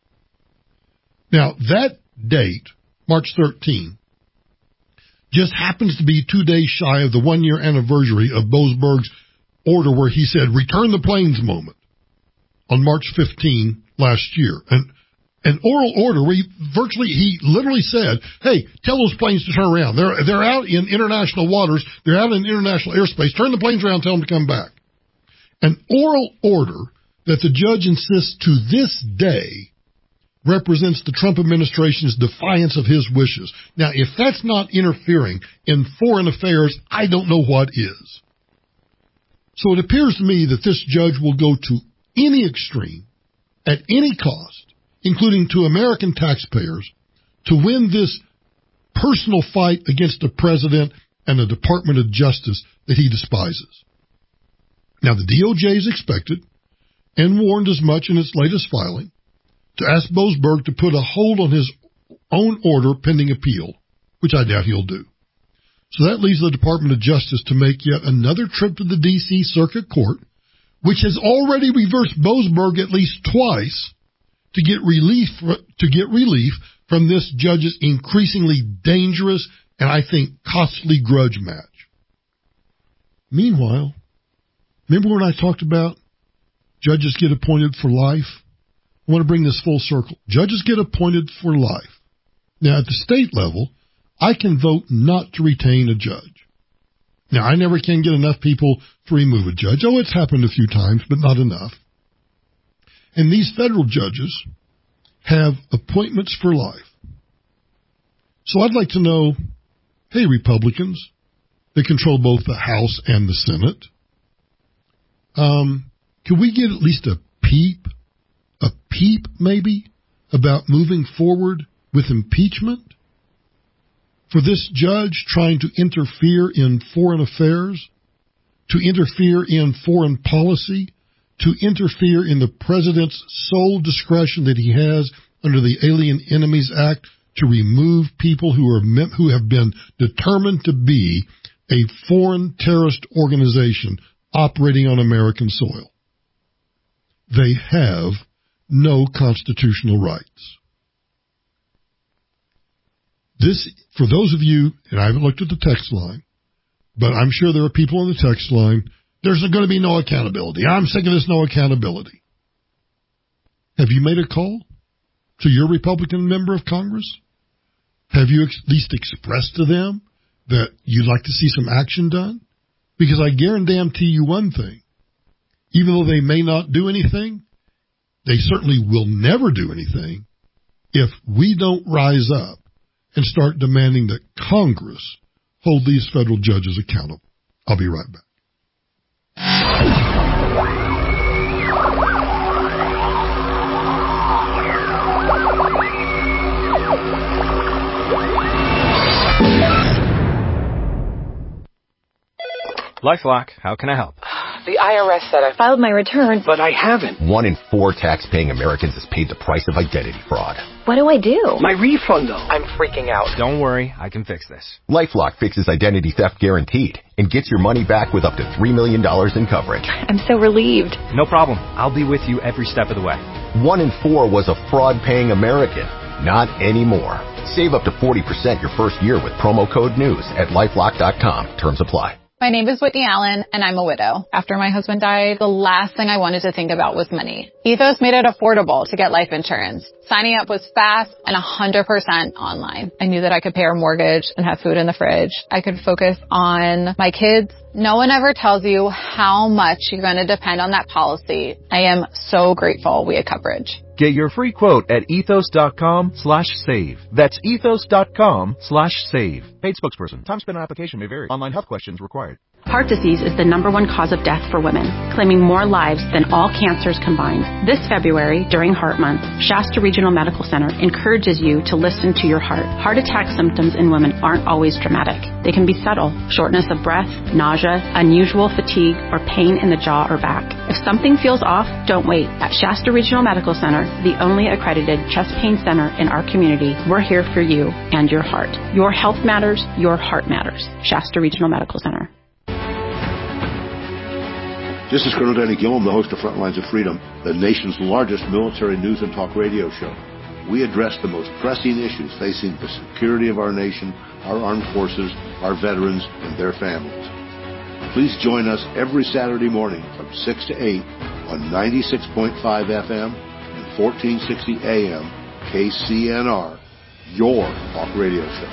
Now, that date, March 13, just happens to be 2 days shy of the 1-year anniversary of Boasberg's order where he said, return the planes moment on March 15 last year. An oral order where he literally said, hey, tell those planes to turn around. They're out in international waters. They're out in international airspace. Turn the planes around, tell them to come back. An oral order that the judge insists to this day represents the Trump administration's defiance of his wishes. Now, if that's not interfering in foreign affairs, I don't know what is. So it appears to me that this judge will go to any extreme, at any cost, including to American taxpayers, to win this personal fight against a president and a Department of Justice that he despises. Now, the DOJ is expected, and warned as much in its latest filing, to ask Boasberg to put a hold on his own order pending appeal, which I doubt he'll do. So that leaves the Department of Justice to make yet another trip to the D.C. Circuit Court, which has already reversed Boasberg at least twice to get relief from this judge's increasingly dangerous and, I think, costly grudge match. Meanwhile, remember when I talked about judges get appointed for life? I want to bring this full circle. Judges get appointed for life. Now, at the state level, I can vote not to retain a judge. Now, I never can get enough people to remove a judge. Oh, it's happened a few times, but not enough. And these federal judges have appointments for life. So I'd like to know, hey, Republicans, they control both the House and the Senate. Can we get at least a peep maybe, about moving forward with impeachment? For this judge trying to interfere in foreign affairs, to interfere in foreign policy, to interfere in the president's sole discretion that he has under the Alien Enemies Act to remove people who have been determined to be a foreign terrorist organization operating on American soil. They have no constitutional rights. This, for those of you, and I haven't looked at the text line, but I'm sure there are people on the text line there's going to be no accountability. I'm sick of this no accountability. Have you made a call to your Republican member of Congress? Have you at least expressed to them that you'd like to see some action done? Because I guarantee you one thing. Even though they may not do anything, they certainly will never do anything if we don't rise up and start demanding that Congress hold these federal judges accountable. I'll be right back. LifeLock, how can I help? The IRS said I filed my return, but I haven't. 1 in 4 tax-paying Americans has paid the price of identity fraud. What do I do? My refund, though. I'm freaking out. Don't worry, I can fix this. LifeLock fixes identity theft guaranteed and gets your money back with up to $3 million in coverage. I'm so relieved. No problem. I'll be with you every step of the way. 1 in 4 was a fraud-paying American. Not anymore. Save up to 40% your first year with promo code NEWS at LifeLock.com. Terms apply. My name is Whitney Allen, and I'm a widow. After my husband died, the last thing I wanted to think about was money. Ethos made it affordable to get life insurance. Signing up was fast and 100% online. I knew that I could pay our mortgage and have food in the fridge. I could focus on my kids. No one ever tells you how much you're going to depend on that policy. I am so grateful we had coverage. Get your free quote at ethos.com/save. That's ethos.com/save. Paid spokesperson. Time spent on application may vary. Online health questions required. Heart disease is the #1 cause of death for women, claiming more lives than all cancers combined. This February, during Heart Month, Shasta Regional Medical Center encourages you to listen to your heart. Heart attack symptoms in women aren't always dramatic. They can be subtle: shortness of breath, nausea, unusual fatigue, or pain in the jaw or back. If something feels off, don't wait. At Shasta Regional Medical Center, the only accredited chest pain center in our community, we're here for you and your heart. Your health matters, your heart matters. Shasta Regional Medical Center. This is Colonel Danny Gillum, the host of Frontlines of Freedom, the nation's largest military news and talk radio show. We address the most pressing issues facing the security of our nation, our armed forces, our veterans, and their families. Please join us every Saturday morning from 6 to 8 on 96.5 FM and 1460 AM KCNR, your talk radio show.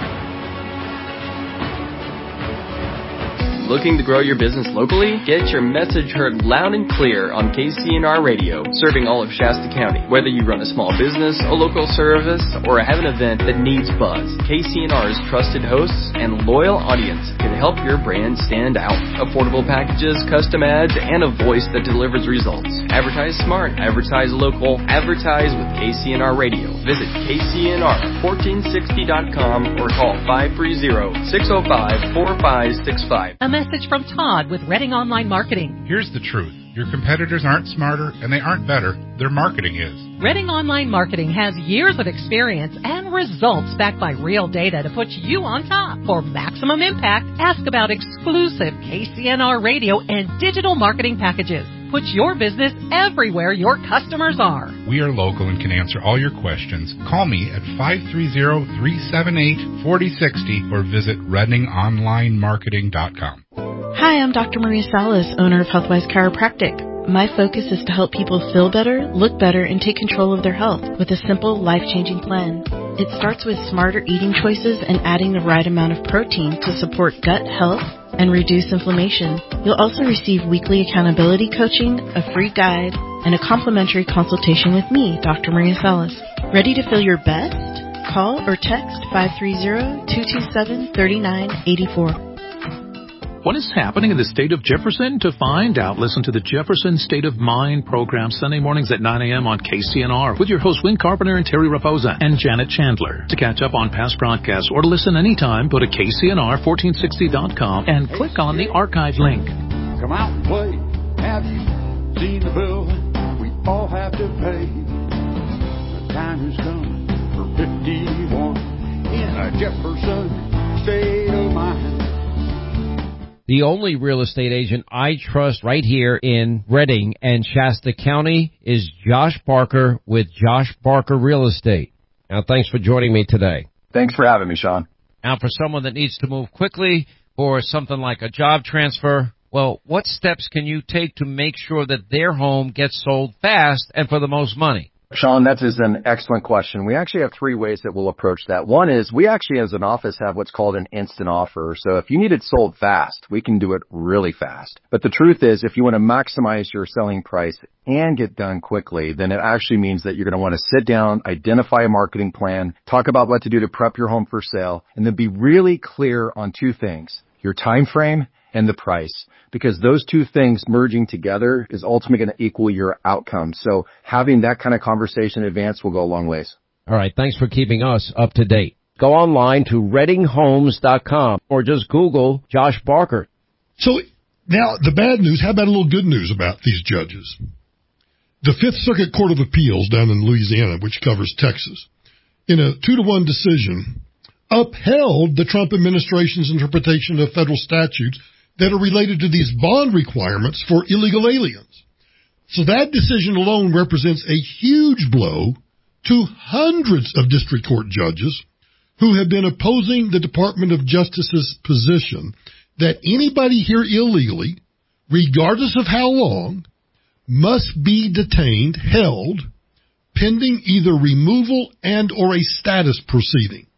Looking to grow your business locally? Get your message heard loud and clear on KCNR Radio, serving all of Shasta County. Whether you run a small business, a local service, or have an event that needs buzz, KCNR's trusted hosts and loyal audience can help your brand stand out. Affordable packages, custom ads, and a voice that delivers results. Advertise smart, advertise local, advertise with KCNR Radio. Visit KCNR1460.com or call 530-605-4565. Message from Todd with Redding Online Marketing. Here's the truth. Your competitors aren't smarter and they aren't better. Their marketing is. Redding Online Marketing has years of experience and results backed by real data to put you on top. For maximum impact, ask about exclusive KCNR radio and digital marketing packages. Put your business everywhere your customers are. We are local and can answer all your questions. Call me at 530-378-4060 or visit ReddingOnlineMarketing.com. Hi, I'm Dr. Maria Salas, owner of Healthwise Chiropractic. My focus is to help people feel better, look better, and take control of their health with a simple, life-changing plan. It starts with smarter eating choices and adding the right amount of protein to support gut health and reduce inflammation. You'll also receive weekly accountability coaching, a free guide, and a complimentary consultation with me, Dr. Maria Salas. Ready to feel your best? Call or text 530-227-3984. What is happening in the state of Jefferson? To find out, listen to the Jefferson State of Mind program Sunday mornings at 9 a.m. on KCNR with your hosts Win Carpenter and Terry Raposa and Janet Chandler. To catch up on past broadcasts or to listen anytime, go to KCNR1460.com and click on the archive link. Come out and play. Have you seen the bill we all have to pay? The time has come for 51 in a Jefferson State of Mind. The only real estate agent I trust right here in Redding and Shasta County is Josh Barker with Josh Barker Real Estate. Now, thanks for joining me today. Thanks for having me, Sean. Now, for someone that needs to move quickly or something like a job transfer, Well, what steps can you take to make sure that their home gets sold fast and for the most money? Sean, that is an excellent question. We actually have 3 ways that we'll approach that. One is we actually as an office have what's called an instant offer. So if you need it sold fast, we can do it really fast. But the truth is if you want to maximize your selling price and get done quickly, then it actually means that you're going to want to sit down, identify a marketing plan, talk about what to do to prep your home for sale, and then be really clear on 2 things, your time frame and the price, because those 2 things merging together is ultimately going to equal your outcome. So having that kind of conversation in advance will go a long ways. All right. Thanks for keeping us up to date. Go online to reddinghomes.com or just Google Josh Barker. So now the bad news, how about a little good news about these judges? The Fifth Circuit Court of Appeals down in Louisiana, which covers Texas, in a 2-1 decision, upheld the Trump administration's interpretation of federal statutes that are related to these bond requirements for illegal aliens. So that decision alone represents a huge blow to hundreds of district court judges who have been opposing the Department of Justice's position that anybody here illegally, regardless of how long, must be detained, held, pending either removal and or a status proceeding.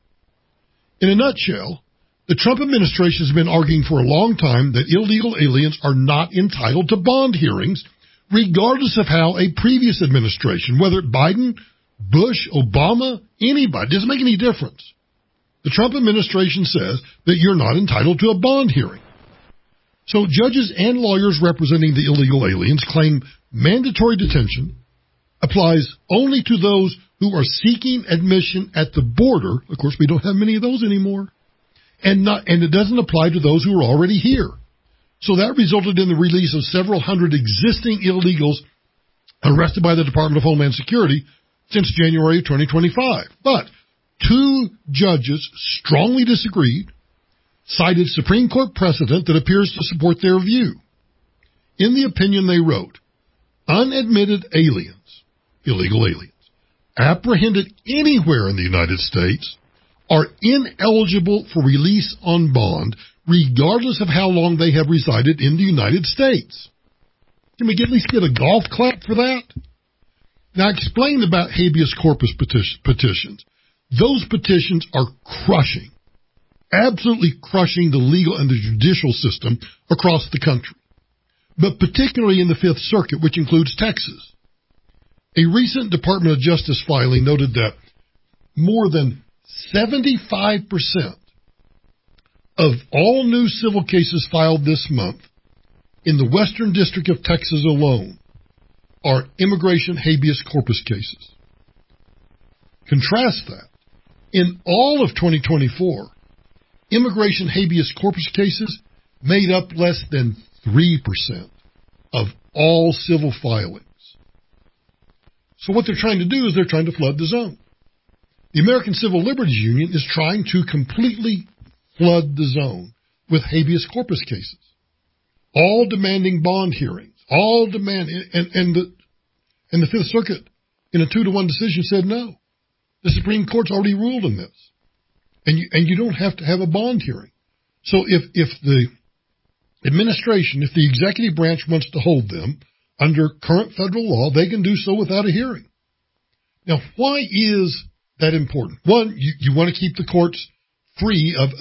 In a nutshell, the Trump administration has been arguing for a long time that illegal aliens are not entitled to bond hearings, regardless of how a previous administration, whether Biden, Bush, Obama, anybody, doesn't make any difference. The Trump administration says that you're not entitled to a bond hearing. So judges and lawyers representing the illegal aliens claim mandatory detention applies only to those who are seeking admission at the border. Of course, we don't have many of those anymore. And it doesn't apply to those who are already here. So that resulted in the release of several hundred existing illegals arrested by the Department of Homeland Security since January of 2025. But 2 judges strongly disagreed, cited Supreme Court precedent that appears to support their view. In the opinion they wrote, unadmitted aliens, illegal aliens, apprehended anywhere in the United States are ineligible for release on bond, regardless of how long they have resided in the United States. Can we at least get a golf clap for that? Now explain about habeas corpus petitions. Those petitions are crushing, absolutely crushing the legal and the judicial system across the country, but particularly in the Fifth Circuit, which includes Texas. A recent Department of Justice filing noted that more than 75% of all new civil cases filed this month in the Western District of Texas alone are immigration habeas corpus cases. Contrast that. In all of 2024, immigration habeas corpus cases made up less than 3% of all civil filings. So what they're trying to do is they're trying to flood the zone. The American Civil Liberties Union is trying to completely flood the zone with habeas corpus cases, all demanding bond hearings, all demand, and the Fifth Circuit in a 2-1 decision said no. The Supreme Court's already ruled on this, and you don't have to have a bond hearing. So if the administration, if the executive branch wants to hold them under current federal law, they can do so without a hearing. Now, why is that important? One, you want to keep the courts free of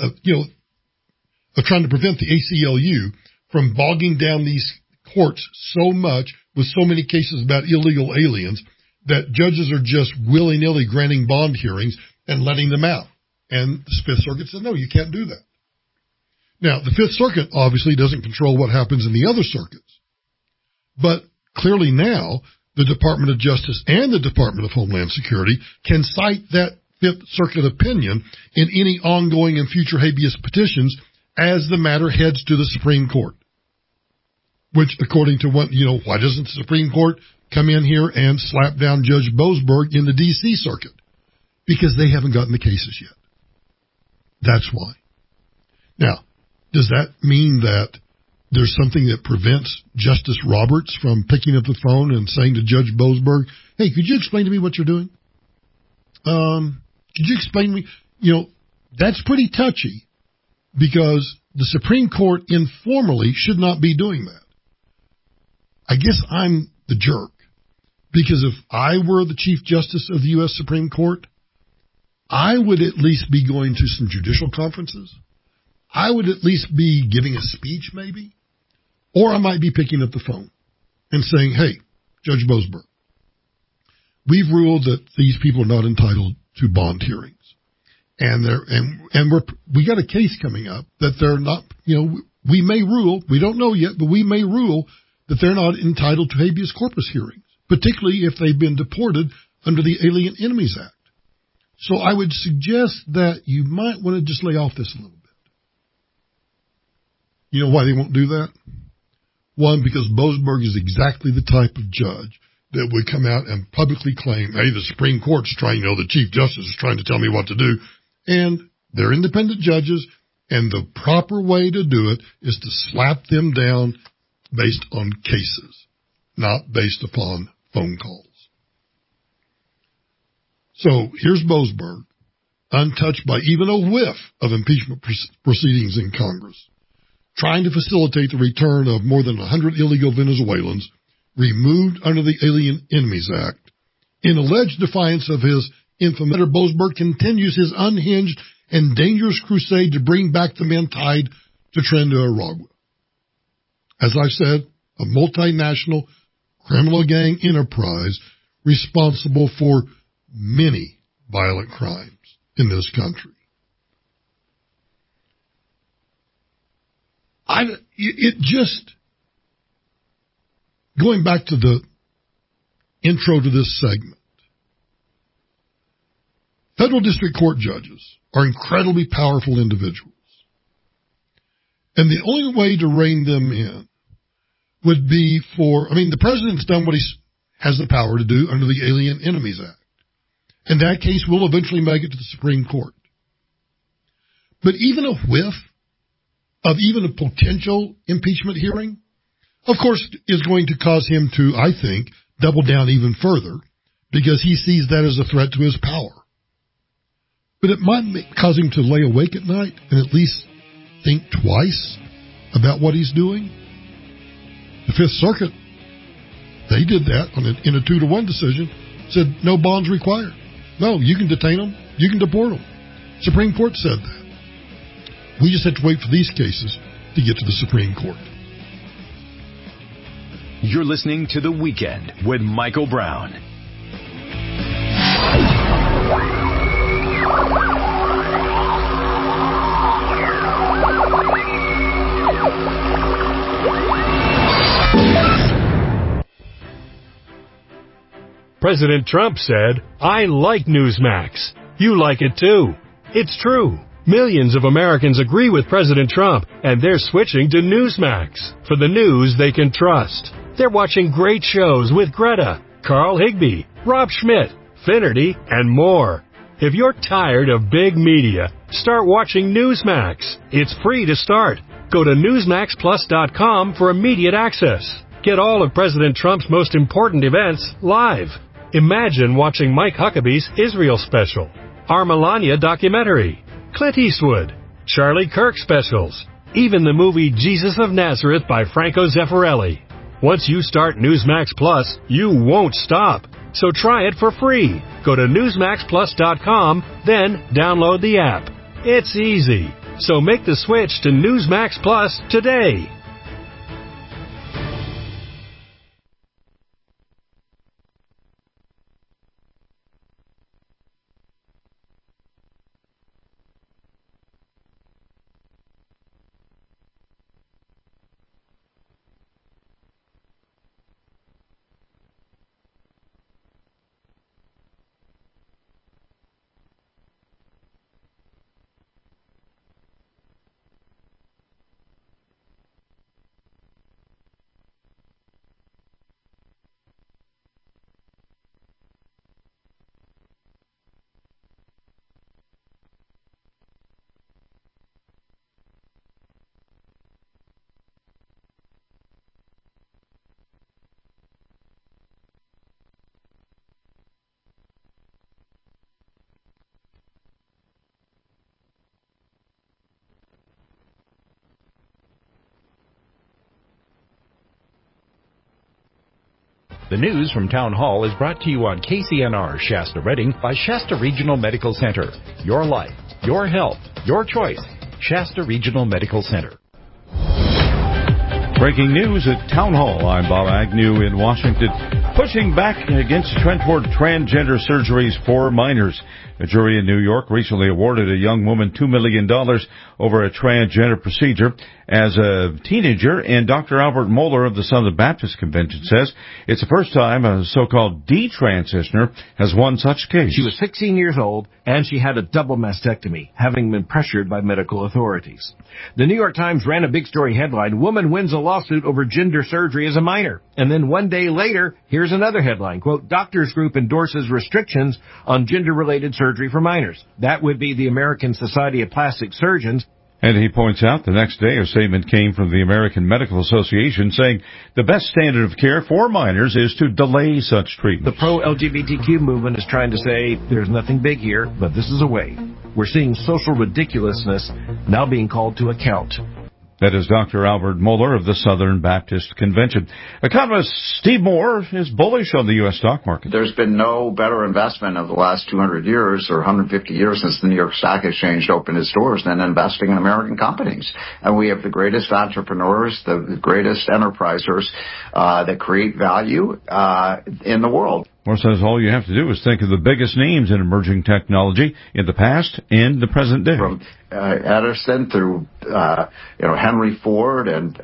trying to prevent the ACLU from bogging down these courts so much with so many cases about illegal aliens that judges are just willy-nilly granting bond hearings and letting them out. And the Fifth Circuit said, no, you can't do that. Now, the Fifth Circuit obviously doesn't control what happens in the other circuits. But clearly now, the Department of Justice and the Department of Homeland Security can cite that Fifth Circuit opinion in any ongoing and future habeas petitions as the matter heads to the Supreme Court. Which, according to what, why doesn't the Supreme Court come in here and slap down Judge Boasberg in the D.C. Circuit? Because they haven't gotten the cases yet. That's why. Now, does that mean that there's something that prevents Justice Roberts from picking up the phone and saying to Judge Boasberg, hey, could you explain to me what you're doing? Could you explain to me? That's pretty touchy. because the Supreme Court informally should not be doing that. I guess I'm the jerk, because if I were the Chief Justice of the U.S. Supreme Court, I would at least be going to some judicial conferences. I would at least be giving a speech maybe, or I might be picking up the phone and saying, hey, Judge Boasberg, we've ruled that these people are not entitled to bond hearings. And we got a case coming up that they're not, we may rule, we don't know yet, but we may rule that they're not entitled to habeas corpus hearings, particularly if they've been deported under the Alien Enemies Act. So I would suggest that you might want to just lay off this a little bit. You know why they won't do that? One, because Boasberg is exactly the type of judge that would come out and publicly claim, hey, the Supreme Court's trying, the Chief Justice is trying to tell me what to do. And they're independent judges, and the proper way to do it is to slap them down based on cases, not based upon phone calls. So here's Boasberg, untouched by even a whiff of impeachment proceedings in Congress, trying to facilitate the return of more than 100 illegal Venezuelans removed under the Alien Enemies Act. In alleged defiance of his infamy, Boasberg continues his unhinged and dangerous crusade to bring back the men tied to Tren de Aragua. As I've said, a multinational criminal gang enterprise responsible for many violent crimes in this country. Going back to the intro to this segment, federal district court judges are incredibly powerful individuals. And the only way to rein them in would be the president's done what he has the power to do under the Alien Enemies Act. In that case, we'll eventually make it to the Supreme Court. But even a whiff of even a potential impeachment hearing, of course, is going to cause him to, I think, double down even further, because he sees that as a threat to his power. But it might cause him to lay awake at night and at least think twice about what he's doing. The Fifth Circuit, they did that in a 2-1 decision, said no bonds required. No, you can detain them, you can deport them. Supreme Court said that. We just have to wait for these cases to get to the Supreme Court. You're listening to The Weekend with Michael Brown. President Trump said, "I like Newsmax. You like it too." It's true. Millions of Americans agree with President Trump, and they're switching to Newsmax for the news they can trust. They're watching great shows with Greta, Carl Higbie, Rob Schmidt, Finnerty, and more. If you're tired of big media, start watching Newsmax. It's free to start. Go to NewsmaxPlus.com for immediate access. Get all of President Trump's most important events live. Imagine watching Mike Huckabee's Israel special, our Melania documentary, Clint Eastwood, Charlie Kirk specials, even the movie Jesus of Nazareth by Franco Zeffirelli. Once you start Newsmax Plus, you won't stop. So try it for free. Go to NewsmaxPlus.com, then download the app. It's easy. So make the switch to Newsmax Plus today. The news from Town Hall is brought to you on KCNR Shasta Redding by Shasta Regional Medical Center. Your life, your health, your choice. Shasta Regional Medical Center. Breaking news at Town Hall. I'm Bob Agnew in Washington. Pushing back against a trend toward transgender surgeries for minors. A jury in New York recently awarded a young woman $2 million over a transgender procedure as a teenager, and Dr. Albert Mohler of the Southern Baptist Convention says it's the first time a so-called detransitioner has won such case. She was 16 years old, and she had a double mastectomy, having been pressured by medical authorities. The New York Times ran a big story headline, "Woman wins a lawsuit over gender surgery as a minor." And then one day later, here's another headline, quote, "Doctors Group endorses restrictions on gender-related surgery for minors." That would be the American Society of Plastic Surgeons. And he points out the next day a statement came from the American Medical Association saying the best standard of care for minors is to delay such treatment. The pro-LGBTQ movement is trying to say there's nothing big here, but this is a way. We're seeing social ridiculousness now being called to account. That is Dr. Albert Mohler of the Southern Baptist Convention. Economist Steve Moore is bullish on the U.S. stock market. There's been no better investment of the last 200 years or 150 years since the New York Stock Exchange opened its doors than investing in American companies. And we have the greatest entrepreneurs, the greatest enterprisers that create value in the world. Moore says all you have to do is think of the biggest names in emerging technology in the past and the present day. From Edison through Henry Ford and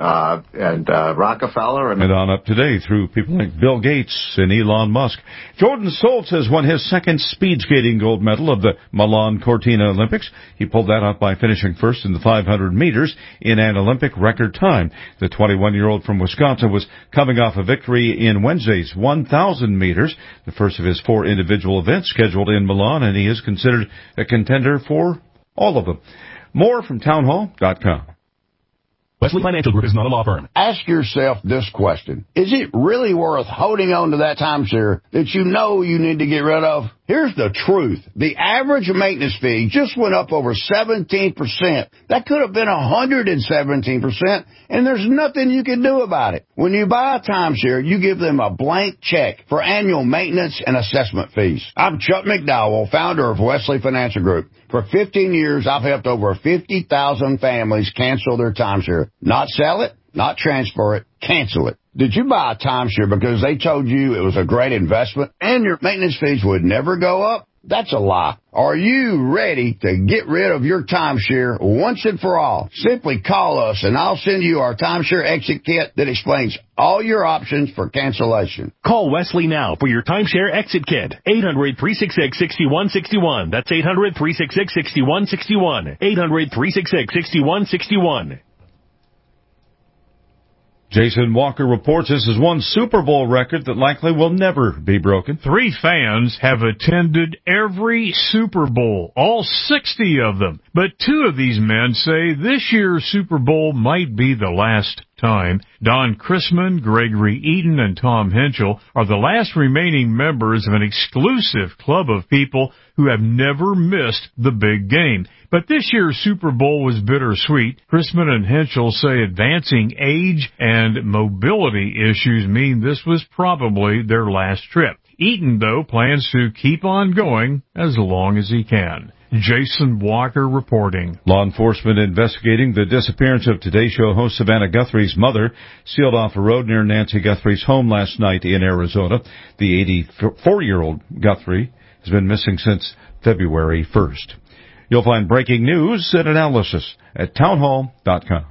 Rockefeller and on up today through people like Bill Gates and Elon Musk. Jordan Stoltz has won his second speed skating gold medal of the Milan Cortina Olympics. He pulled that off by finishing first in the 500 meters in an Olympic record time. The 21-year-old from Wisconsin was coming off a victory in Wednesday's 1,000 meters, the first of his 4 individual events scheduled in Milan, and he is considered a contender for all of them. More from townhall.com. Wesley Financial Group is not a law firm. Ask yourself this question. Is it really worth holding on to that timeshare that you know you need to get rid of? Here's the truth. The average maintenance fee just went up over 17%. That could have been 117%, and there's nothing you can do about it. When you buy a timeshare, you give them a blank check for annual maintenance and assessment fees. I'm Chuck McDowell, founder of Wesley Financial Group. For 15 years, I've helped over 50,000 families cancel their timeshare. Not sell it, not transfer it, cancel it. Did you buy a timeshare because they told you it was a great investment and your maintenance fees would never go up? That's a lie. Are you ready to get rid of your timeshare once and for all? Simply call us and I'll send you our timeshare exit kit that explains all your options for cancellation. Call Wesley now for your timeshare exit kit. 800-366-6161. That's 800-366-6161. 800-366-6161. Jason Walker reports this is one Super Bowl record that likely will never be broken. 3 fans have attended every Super Bowl, all 60 of them. But 2 of these men say this year's Super Bowl might be the last time. Don Chrisman, Gregory Eaton, and Tom Henschel are the last remaining members of an exclusive club of people who have never missed the big game. But this year's Super Bowl was bittersweet. Chrisman and Henschel say advancing age and mobility issues mean this was probably their last trip. Eaton, though, plans to keep on going as long as he can. Jason Walker reporting. Law enforcement investigating the disappearance of Today Show host Savannah Guthrie's mother sealed off a road near Nancy Guthrie's home last night in Arizona. The 84-year-old Guthrie has been missing since February 1st. You'll find breaking news and analysis at townhall.com.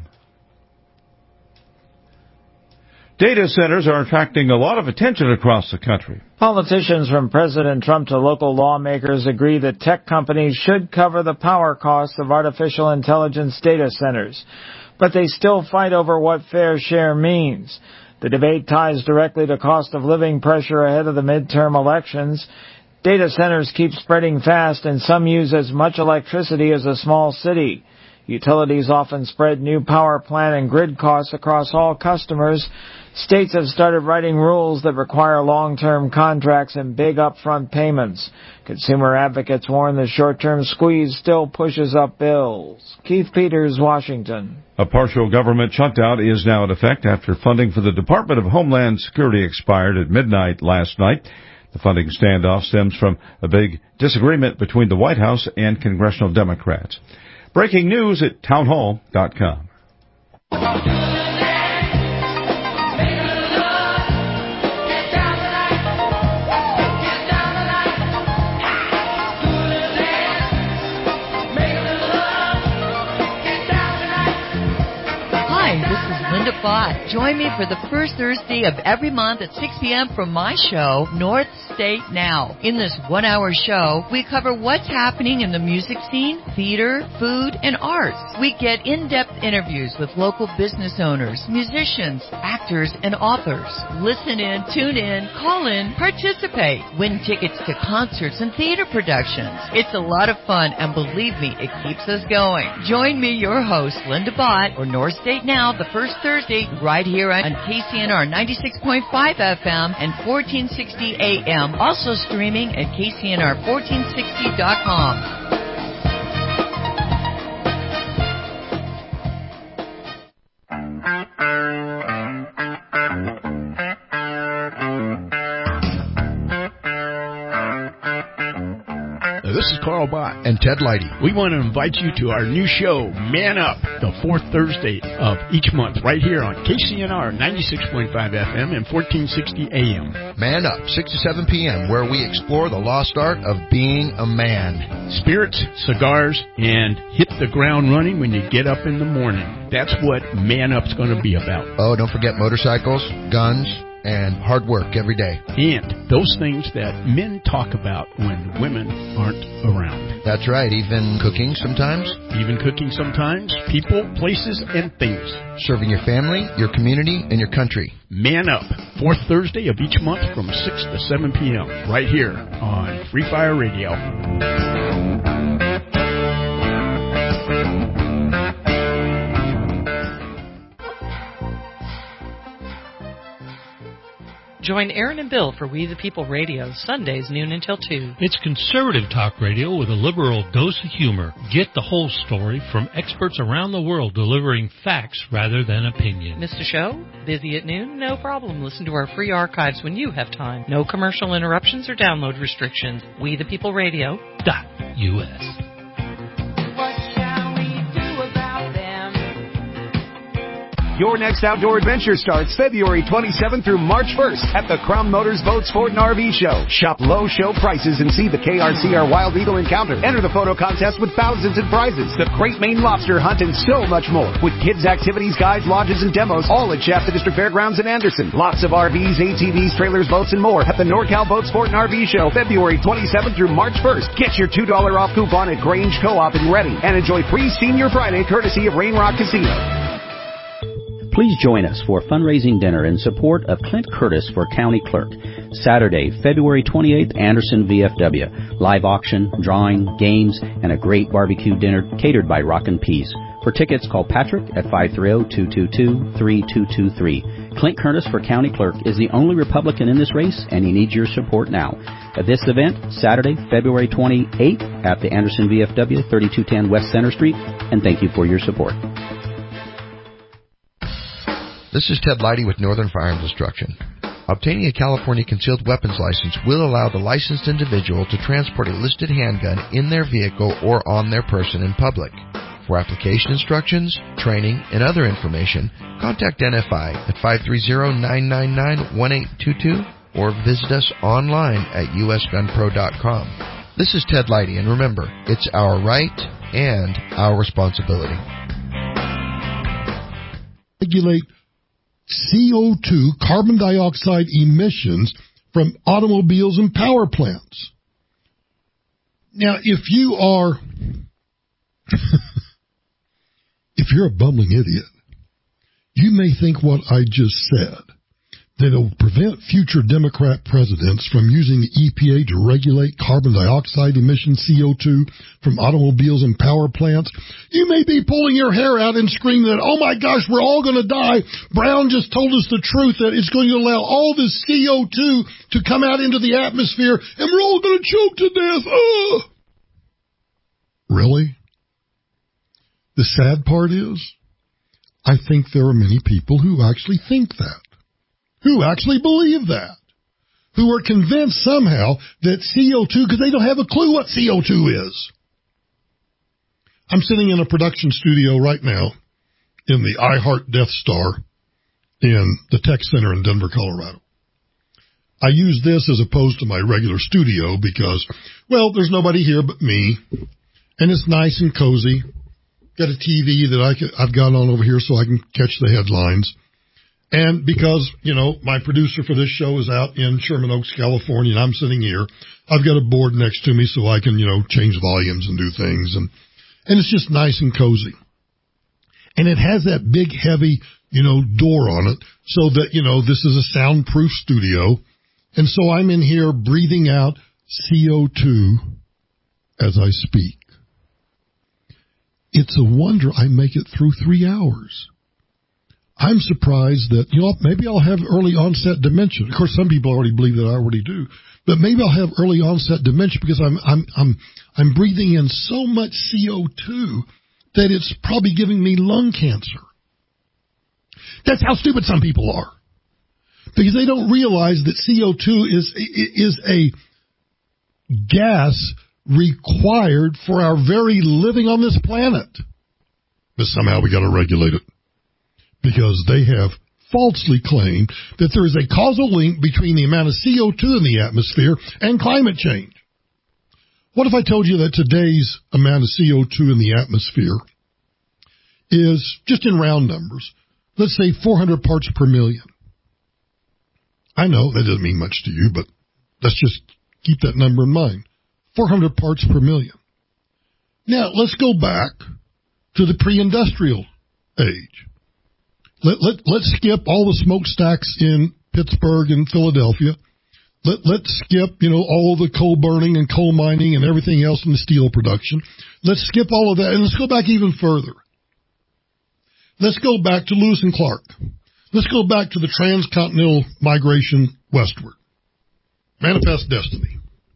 Data centers are attracting a lot of attention across the country. Politicians from President Trump to local lawmakers agree that tech companies should cover the power costs of artificial intelligence data centers. But they still fight over what fair share means. The debate ties directly to cost of living pressure ahead of the midterm elections. Data centers keep spreading fast, and some use as much electricity as a small city. Utilities often spread new power plant and grid costs across all customers. States have started writing rules that require long-term contracts and big upfront payments. Consumer advocates warn the short-term squeeze still pushes up bills. Keith Peters, Washington. A partial government shutdown is now in effect after funding for the Department of Homeland Security expired at midnight last night. The funding standoff stems from a big disagreement between the White House and congressional Democrats. Breaking news at townhall.com. Bott. Join me for the first Thursday of every month at 6 p.m. for my show, North State Now. In this one-hour show, we cover what's happening in the music scene, theater, food, and arts. We get in-depth interviews with local business owners, musicians, actors, and authors. Listen in, tune in, call in, participate. Win tickets to concerts and theater productions. It's a lot of fun, and believe me, it keeps us going. Join me, your host, Linda Bott, for North State Now, the first Thursday, right here on KCNR 96.5 FM and 1460 AM. Also streaming at KCNR1460.com. This is Carl Bott and Ted Leidy. We want to invite you to our new show, Man Up, the fourth Thursday of each month, right here on KCNR 96.5 FM and 1460 AM. Man Up, 6 to 7 p.m., where we explore the lost art of being a man. Spirits, cigars, and hit the ground running when you get up in the morning. That's what Man Up's going to be about. Oh, don't forget motorcycles, guns, and hard work every day. And those things that men talk about when women aren't around. That's right, even cooking sometimes. People, places, and things. Serving your family, your community, and your country. Man Up, fourth Thursday of each month from 6 to 7 p.m. right here on Free Fire Radio. Join Aaron and Bill for We the People Radio, Sundays noon until 2. It's conservative talk radio with a liberal dose of humor. Get the whole story from experts around the world delivering facts rather than opinion. Missed a show? Busy at noon? No problem. Listen to our free archives when you have time. No commercial interruptions or download restrictions. WeThePeopleRadio.us. Your next outdoor adventure starts February 27th through March 1st at the Crum Motors Boat Sport and RV Show. Shop low show prices and see the KRCR Wild Eagle Encounter. Enter the photo contest with thousands in prizes, the Great Maine Lobster Hunt, and so much more. With kids' activities, guides, lodges, and demos, all at Shasta District Fairgrounds in Anderson. Lots of RVs, ATVs, trailers, boats, and more at the NorCal Boat Sport and RV Show, February 27th through March 1st. Get your $2 off coupon at Grange Co-op in Reading and enjoy free Senior Friday courtesy of Rain Rock Casino. Please join us for a fundraising dinner in support of Clint Curtis for County Clerk. Saturday, February 28th, Anderson VFW. Live auction, drawing, games, and a great barbecue dinner catered by Rockin' Peas. For tickets, call Patrick at 530-222-3223. Clint Curtis for County Clerk is the only Republican in this race, and he needs your support now. At this event, Saturday, February 28th, at the Anderson VFW, 3210 West Center Street, and thank you for your support. This is Ted Leidy with Northern Firearms Instruction. Obtaining a California concealed weapons license will allow the licensed individual to transport a listed handgun in their vehicle or on their person in public. For application instructions, training, and other information, contact NFI at 530-999-1822 or visit us online at usgunpro.com. This is Ted Leidy, and remember, it's our right and our responsibility. Regulate CO2, carbon dioxide emissions from automobiles and power plants. Now, if you are, if you're a bumbling idiot, you may think what I just said, that it will prevent future Democrat presidents from using the EPA to regulate carbon dioxide emissions, CO2, from automobiles and power plants. You may be pulling your hair out and screaming that, oh my gosh, we're all going to die. Brown just told us the truth that it's going to allow all this CO2 to come out into the atmosphere and we're all going to choke to death. Oh. Really? The sad part is, I think there are many people who actually think that. Who actually believe that, who are convinced somehow that CO2, because they don't have a clue what CO2 is. I'm sitting in a production studio right now in the iHeart Death Star in the Tech Center in Denver, Colorado. I use this as opposed to my regular studio because, well, there's nobody here but me, and it's nice and cozy. Got a TV that I've got on over here so I can catch the headlines. And because, my producer for this show is out in Sherman Oaks, California, and I'm sitting here, I've got a board next to me so I can, change volumes and do things. And it's just nice and cozy. And it has that big, heavy, door on it so that, this is a soundproof studio. And so I'm in here breathing out CO2 as I speak. It's a wonder I make it through 3 hours. I'm surprised that, maybe I'll have early onset dementia. Of course, some people already believe that I already do, but maybe I'll have early onset dementia because I'm breathing in so much CO2 that it's probably giving me lung cancer. That's how stupid some people are, because they don't realize that CO2 is a gas required for our very living on this planet. But somehow we got to regulate it, because they have falsely claimed that there is a causal link between the amount of CO2 in the atmosphere and climate change. What if I told you that today's amount of CO2 in the atmosphere is, just in round numbers, let's say 400 parts per million? I know that doesn't mean much to you, but let's just keep that number in mind. 400 parts per million. Now, let's go back to the pre-industrial age. Let's skip all the smokestacks in Pittsburgh and Philadelphia. Let's skip, all the coal burning and coal mining and everything else in the steel production. Let's skip all of that, and let's go back even further. Let's go back to Lewis and Clark. Let's go back to the transcontinental migration westward. Manifest Destiny.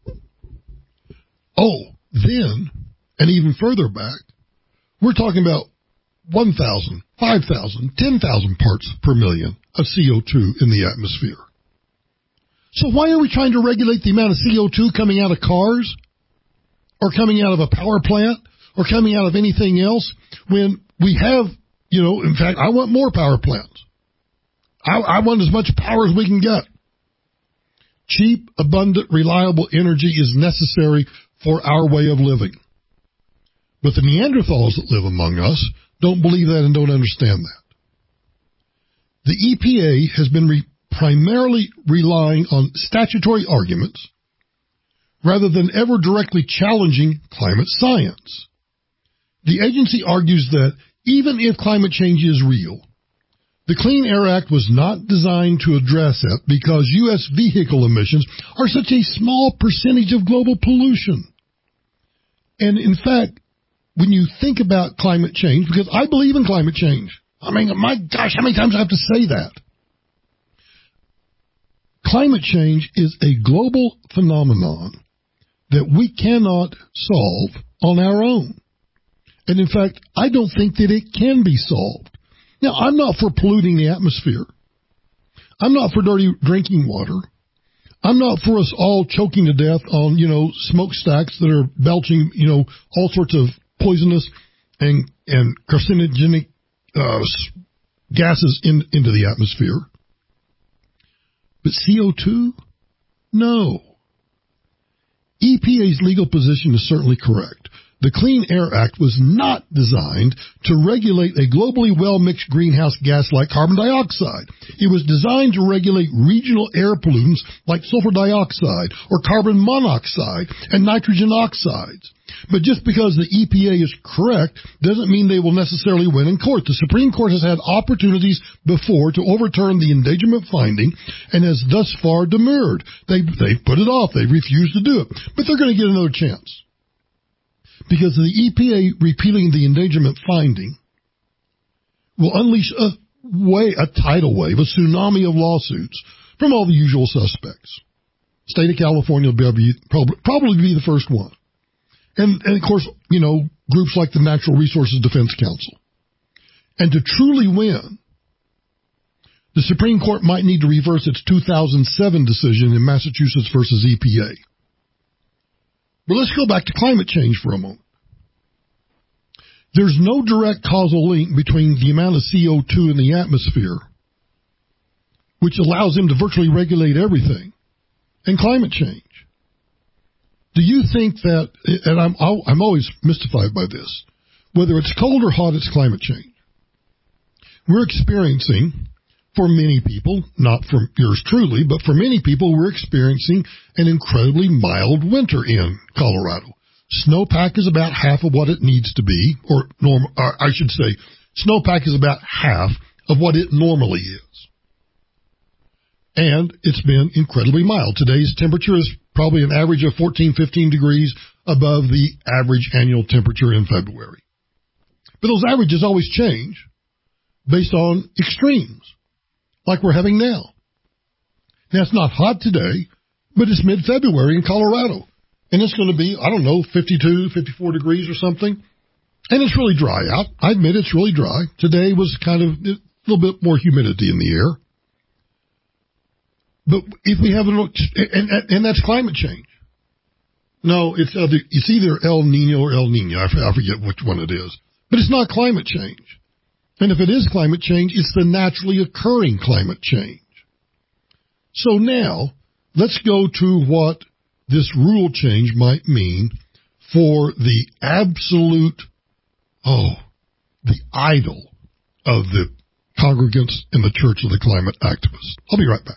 Oh, then, and even further back, we're talking about 1,000, 5,000, 10,000 parts per million of CO2 in the atmosphere. So why are we trying to regulate the amount of CO2 coming out of cars, or coming out of a power plant, or coming out of anything else, when we have, in fact, I want more power plants. I want as much power as we can get. Cheap, abundant, reliable energy is necessary for our way of living. But the Neanderthals that live among us don't believe that and don't understand that. The EPA has been primarily relying on statutory arguments rather than ever directly challenging climate science. The agency argues that even if climate change is real, the Clean Air Act was not designed to address it because U.S. vehicle emissions are such a small percentage of global pollution. And in fact, when you think about climate change, because I believe in climate change. I mean, my gosh, how many times do I have to say that? Climate change is a global phenomenon that we cannot solve on our own. And in fact, I don't think that it can be solved. Now, I'm not for polluting the atmosphere. I'm not for dirty drinking water. I'm not for us all choking to death on, smokestacks that are belching, all sorts of poisonous and carcinogenic gases into the atmosphere. But CO2? No. EPA's legal position is certainly correct. The Clean Air Act was not designed to regulate a globally well-mixed greenhouse gas like carbon dioxide. It was designed to regulate regional air pollutants like sulfur dioxide or carbon monoxide and nitrogen oxides. But just because the EPA is correct doesn't mean they will necessarily win in court. The Supreme Court has had opportunities before to overturn the endangerment finding and has thus far demurred. They put it off. They refused to do it. But they're going to get another chance. Because the EPA repealing the endangerment finding will unleash a tidal wave, a tsunami of lawsuits from all the usual suspects. State of California will probably be the first one. And of course, groups like the Natural Resources Defense Council. And to truly win, the Supreme Court might need to reverse its 2007 decision in Massachusetts versus EPA. But let's go back to climate change for a moment. There's no direct causal link between the amount of CO2 in the atmosphere, which allows them to virtually regulate everything, and climate change. Do you think that, and I'm always mystified by this, whether it's cold or hot, it's climate change. We're experiencing, for many people, not for yours truly, but for many people, we're experiencing an incredibly mild winter in Colorado. Snowpack is about half of what it needs to be, or I should say, snowpack is about half of what it normally is. And it's been incredibly mild. Today's temperature is probably an average of 14, 15 degrees above the average annual temperature in February. But those averages always change based on extremes, like we're having now. Now, it's not hot today, but it's mid-February in Colorado. And it's going to be, 52, 54 degrees or something. And it's really dry out. I admit it's really dry. Today was kind of a little bit more humidity in the air. But if we have and that's climate change. No, it's either El Nino or El Nino. I forget which one it is. But it's not climate change. And if it is climate change, it's the naturally occurring climate change. So now, let's go to what this rule change might mean for the absolute, the idol of the congregants in the Church of the Climate Activists. I'll be right back.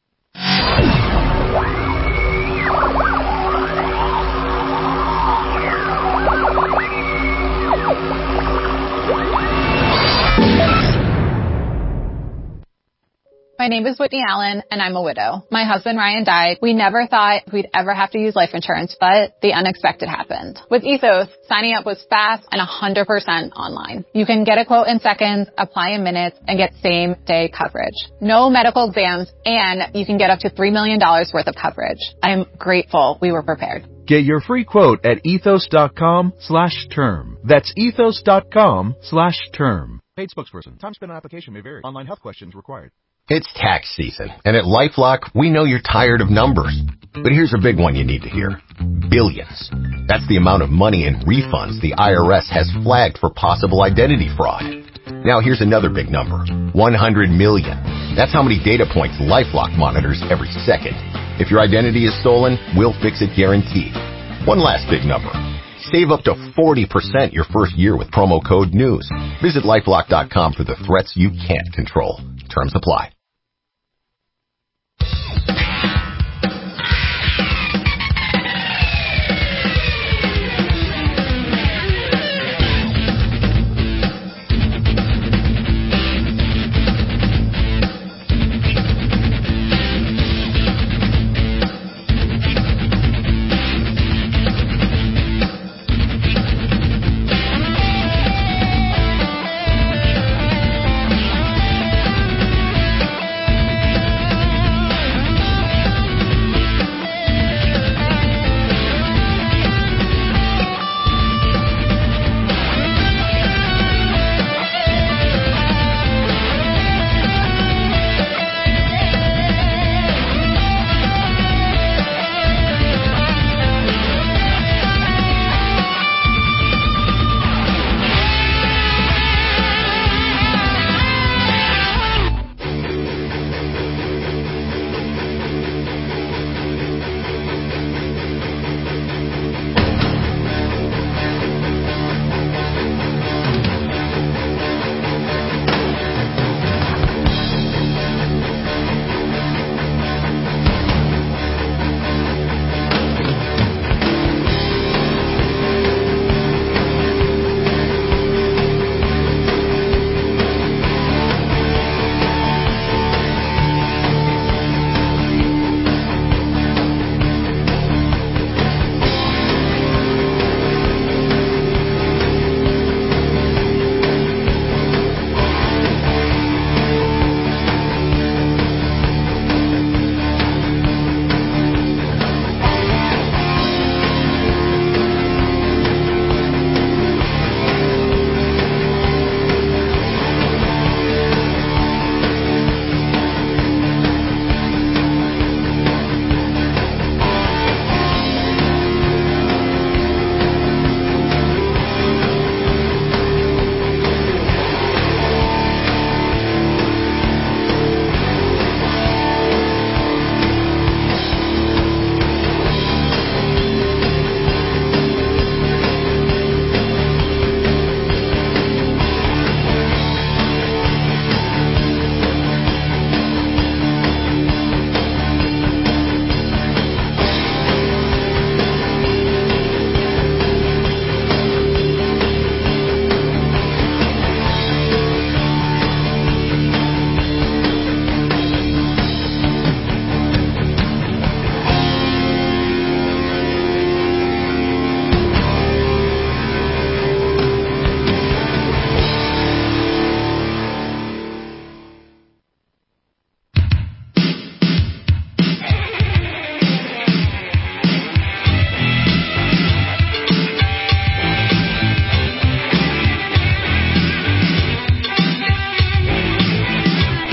My name is Whitney Allen, and I'm a widow. My husband, Ryan, died. We never thought we'd ever have to use life insurance, but the unexpected happened. With Ethos, signing up was fast and 100% online. You can get a quote in seconds, apply in minutes, and get same-day coverage. No medical exams, and you can get up to $3 million worth of coverage. I'm grateful we were prepared. Get your free quote at ethos.com/term. That's ethos.com/term. Paid spokesperson. Time spent on application may vary. Online health questions required. It's tax season, and at LifeLock, we know you're tired of numbers. But here's a big one you need to hear. Billions. That's the amount of money in refunds the IRS has flagged for possible identity fraud. Now here's another big number. 100 million. That's how many data points LifeLock monitors every second. If your identity is stolen, we'll fix it guaranteed. One last big number. Save up to 40% your first year with promo code NEWS. Visit LifeLock.com for the threats you can't control. Terms apply.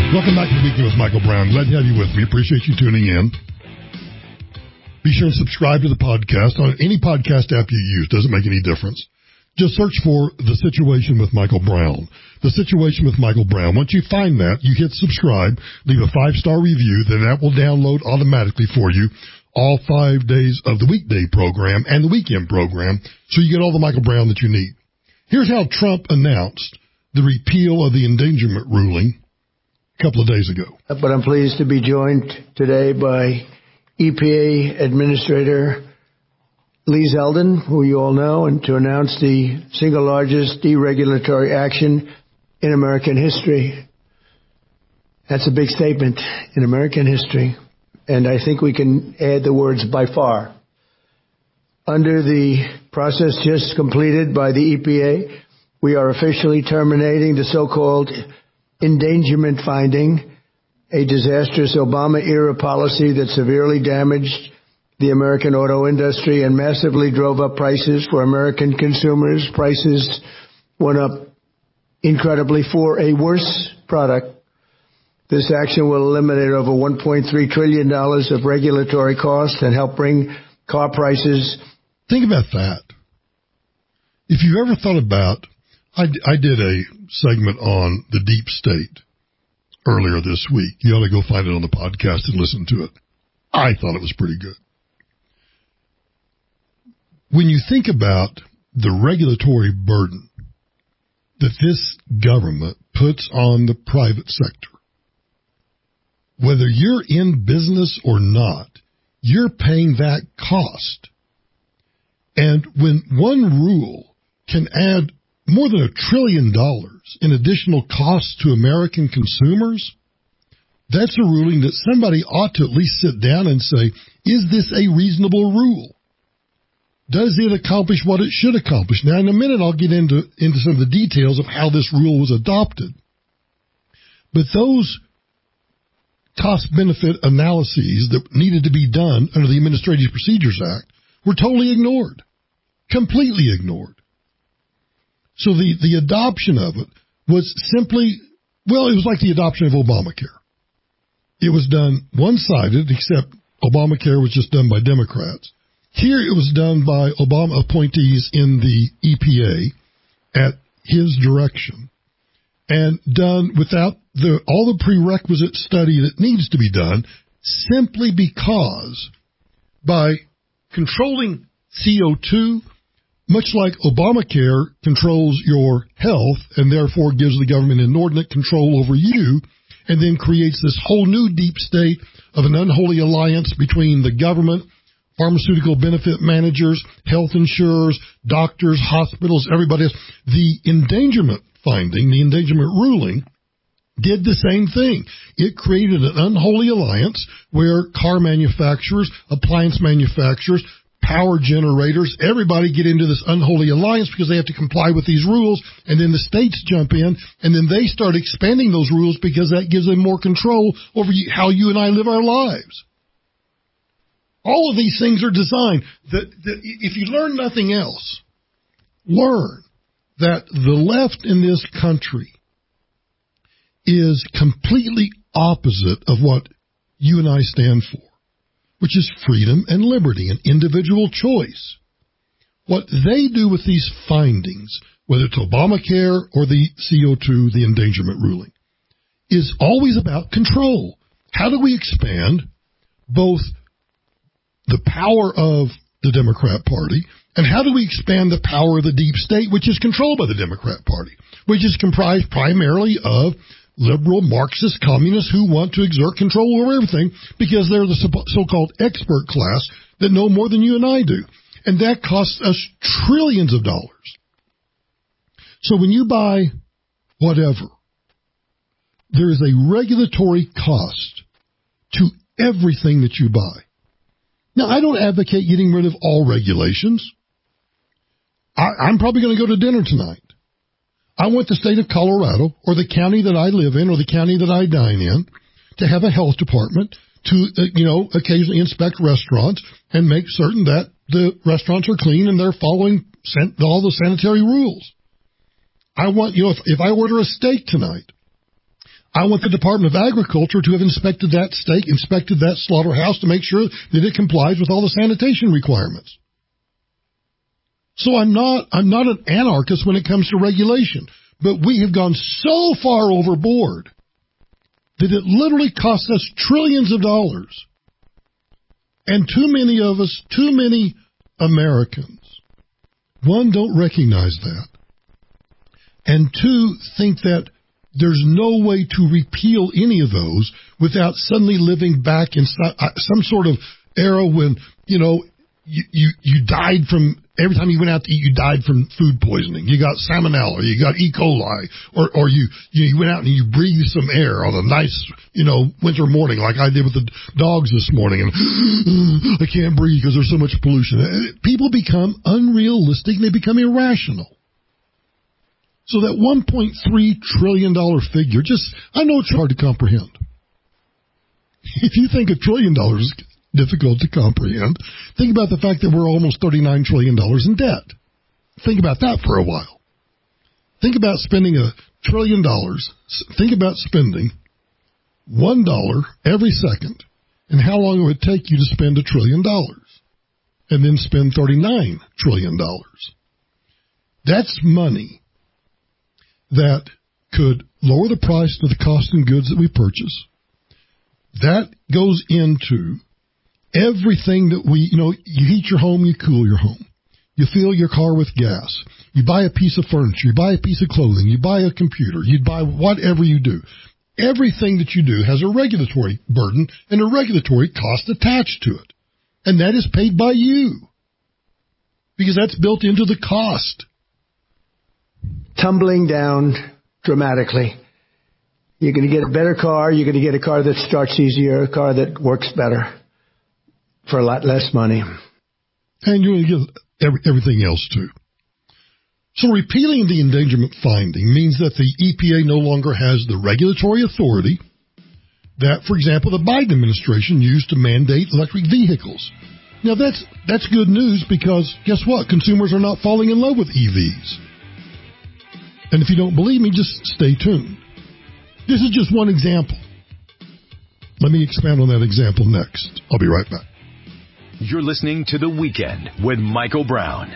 Welcome back to the Weekend with Michael Brown. Glad to have you with me. Appreciate you tuning in. Be sure and subscribe to the podcast on any podcast app you use. Doesn't make any difference. Just search for The Situation with Michael Brown. The Situation with Michael Brown. Once you find that, you hit subscribe, leave a 5-star review, then that will download automatically for you all 5 days of the weekday program and the weekend program, so you get all the Michael Brown that you need. Here's how Trump announced the repeal of the endangerment ruling a couple of days ago. But I'm pleased to be joined today by EPA Administrator Lee Zeldin, who you all know, and to announce the single largest deregulatory action in American history. That's a big statement, in American history, and I think we can add the words by far. Under the process just completed by the EPA, we are officially terminating the so-called endangerment finding, a disastrous Obama-era policy that severely damaged the American auto industry and massively drove up prices for American consumers. Prices went up incredibly for a worse product. This action will eliminate over $1.3 trillion of regulatory costs and help bring car prices. Think about that. If you've ever thought about, I did a segment on the deep state earlier this week. You ought to go find it on the podcast and listen to it. I thought it was pretty good. When you think about the regulatory burden that this government puts on the private sector, whether you're in business or not, you're paying that cost. And when one rule can add more than $1 trillion in additional costs to American consumers, that's a ruling that somebody ought to at least sit down and say, is this a reasonable rule? Does it accomplish what it should accomplish? Now, in a minute, I'll get into some of the details of how this rule was adopted. But those cost-benefit analyses that needed to be done under the Administrative Procedures Act were totally ignored, completely ignored. So the adoption of it was simply, well, it was like the adoption of Obamacare. It was done one-sided, except Obamacare was just done by Democrats. Here it was done by Obama appointees in the EPA at his direction and done without all the prerequisite study that needs to be done, simply because by controlling CO2, much like Obamacare controls your health and therefore gives the government inordinate control over you, and then creates this whole new deep state of an unholy alliance between the government, pharmaceutical benefit managers, health insurers, doctors, hospitals, everybody else. The endangerment finding, the endangerment ruling, did the same thing. It created an unholy alliance where car manufacturers, appliance manufacturers, power generators, everybody get into this unholy alliance because they have to comply with these rules, and then the states jump in, and then they start expanding those rules because that gives them more control over how you and I live our lives. All of these things are designed that if you learn nothing else, learn that the left in this country is completely opposite of what you and I stand for, which is freedom and liberty and individual choice. What they do with these findings, whether it's Obamacare or the CO2, the endangerment ruling, is always about control. How do we expand both the power of the Democrat Party and how do we expand the power of the deep state, which is controlled by the Democrat Party, which is comprised primarily of liberal Marxist communists who want to exert control over everything because they're the so-called expert class that know more than you and I do. And that costs us trillions of dollars. So when you buy whatever, there is a regulatory cost to everything that you buy. Now, I don't advocate getting rid of all regulations. I'm probably going to go to dinner tonight. I want the state of Colorado or the county that I live in or the county that I dine in to have a health department to, occasionally inspect restaurants and make certain that the restaurants are clean and they're following all the sanitary rules. I want, if I order a steak tonight, I want the Department of Agriculture to have inspected that steak, inspected that slaughterhouse to make sure that it complies with all the sanitation requirements. So I'm not an anarchist when it comes to regulation, but we have gone so far overboard that it literally costs us trillions of dollars. And too many of us, too many Americans, one, don't recognize that, and two, think that there's no way to repeal any of those without suddenly living back in some sort of era when, you died from, every time you went out to eat, you died from food poisoning. You got salmonella, you got E. coli, or you went out and you breathed some air on a nice, winter morning like I did with the dogs this morning, and I can't breathe because there's so much pollution. People become unrealistic and they become irrational. So that $1.3 trillion figure, I know it's hard to comprehend. If you think $1 trillion is difficult to comprehend, think about the fact that we're almost $39 trillion in debt. Think about that for a while. Think about spending $1 trillion. Think about spending $1 every second, and how long it would take you to spend $1 trillion, and then spend $39 trillion. That's money that could lower the price of the cost and goods that we purchase. That goes into everything that you heat your home, you cool your home. You fill your car with gas. You buy a piece of furniture. You buy a piece of clothing. You buy a computer. You buy whatever you do. Everything that you do has a regulatory burden and a regulatory cost attached to it. And that is paid by you, because that's built into the cost. Tumbling down dramatically. You're going to get a better car. You're going to get a car that starts easier, a car that works better for a lot less money. And you're going to get everything else, too. So repealing the endangerment finding means that the EPA no longer has the regulatory authority that, for example, the Biden administration used to mandate electric vehicles. Now, that's good news, because guess what? Consumers are not falling in love with EVs. And if you don't believe me, just stay tuned. This is just one example. Let me expand on that example next. I'll be right back. You're listening to The Weekend with Michael Brown.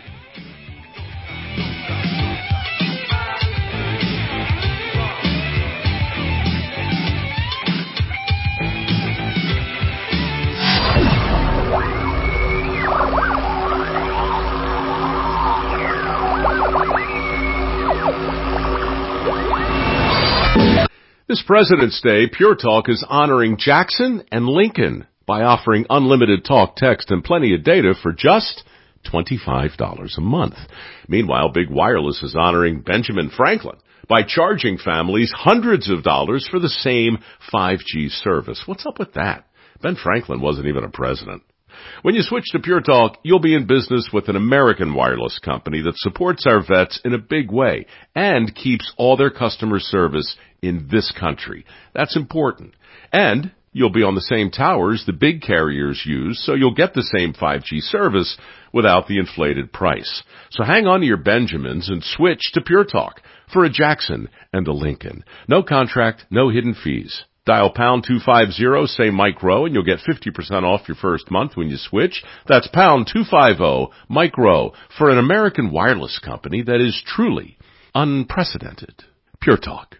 This President's Day, Pure Talk is honoring Jackson and Lincoln by offering unlimited talk, text, and plenty of data for just $25 a month. Meanwhile, Big Wireless is honoring Benjamin Franklin by charging families hundreds of dollars for the same 5G service. What's up with that? Ben Franklin wasn't even a president. When you switch to Pure Talk, you'll be in business with an American wireless company that supports our vets in a big way and keeps all their customer service in this country. That's important. And you'll be on the same towers the big carriers use, so you'll get the same 5G service without the inflated price. So hang on to your Benjamins and switch to Pure Talk for a Jackson and a Lincoln. No contract, no hidden fees. Dial pound 250, say Mike Rowe, and you'll get 50% off your first month when you switch. That's pound 250, Mike Rowe, for an American wireless company that is truly unprecedented. Pure Talk.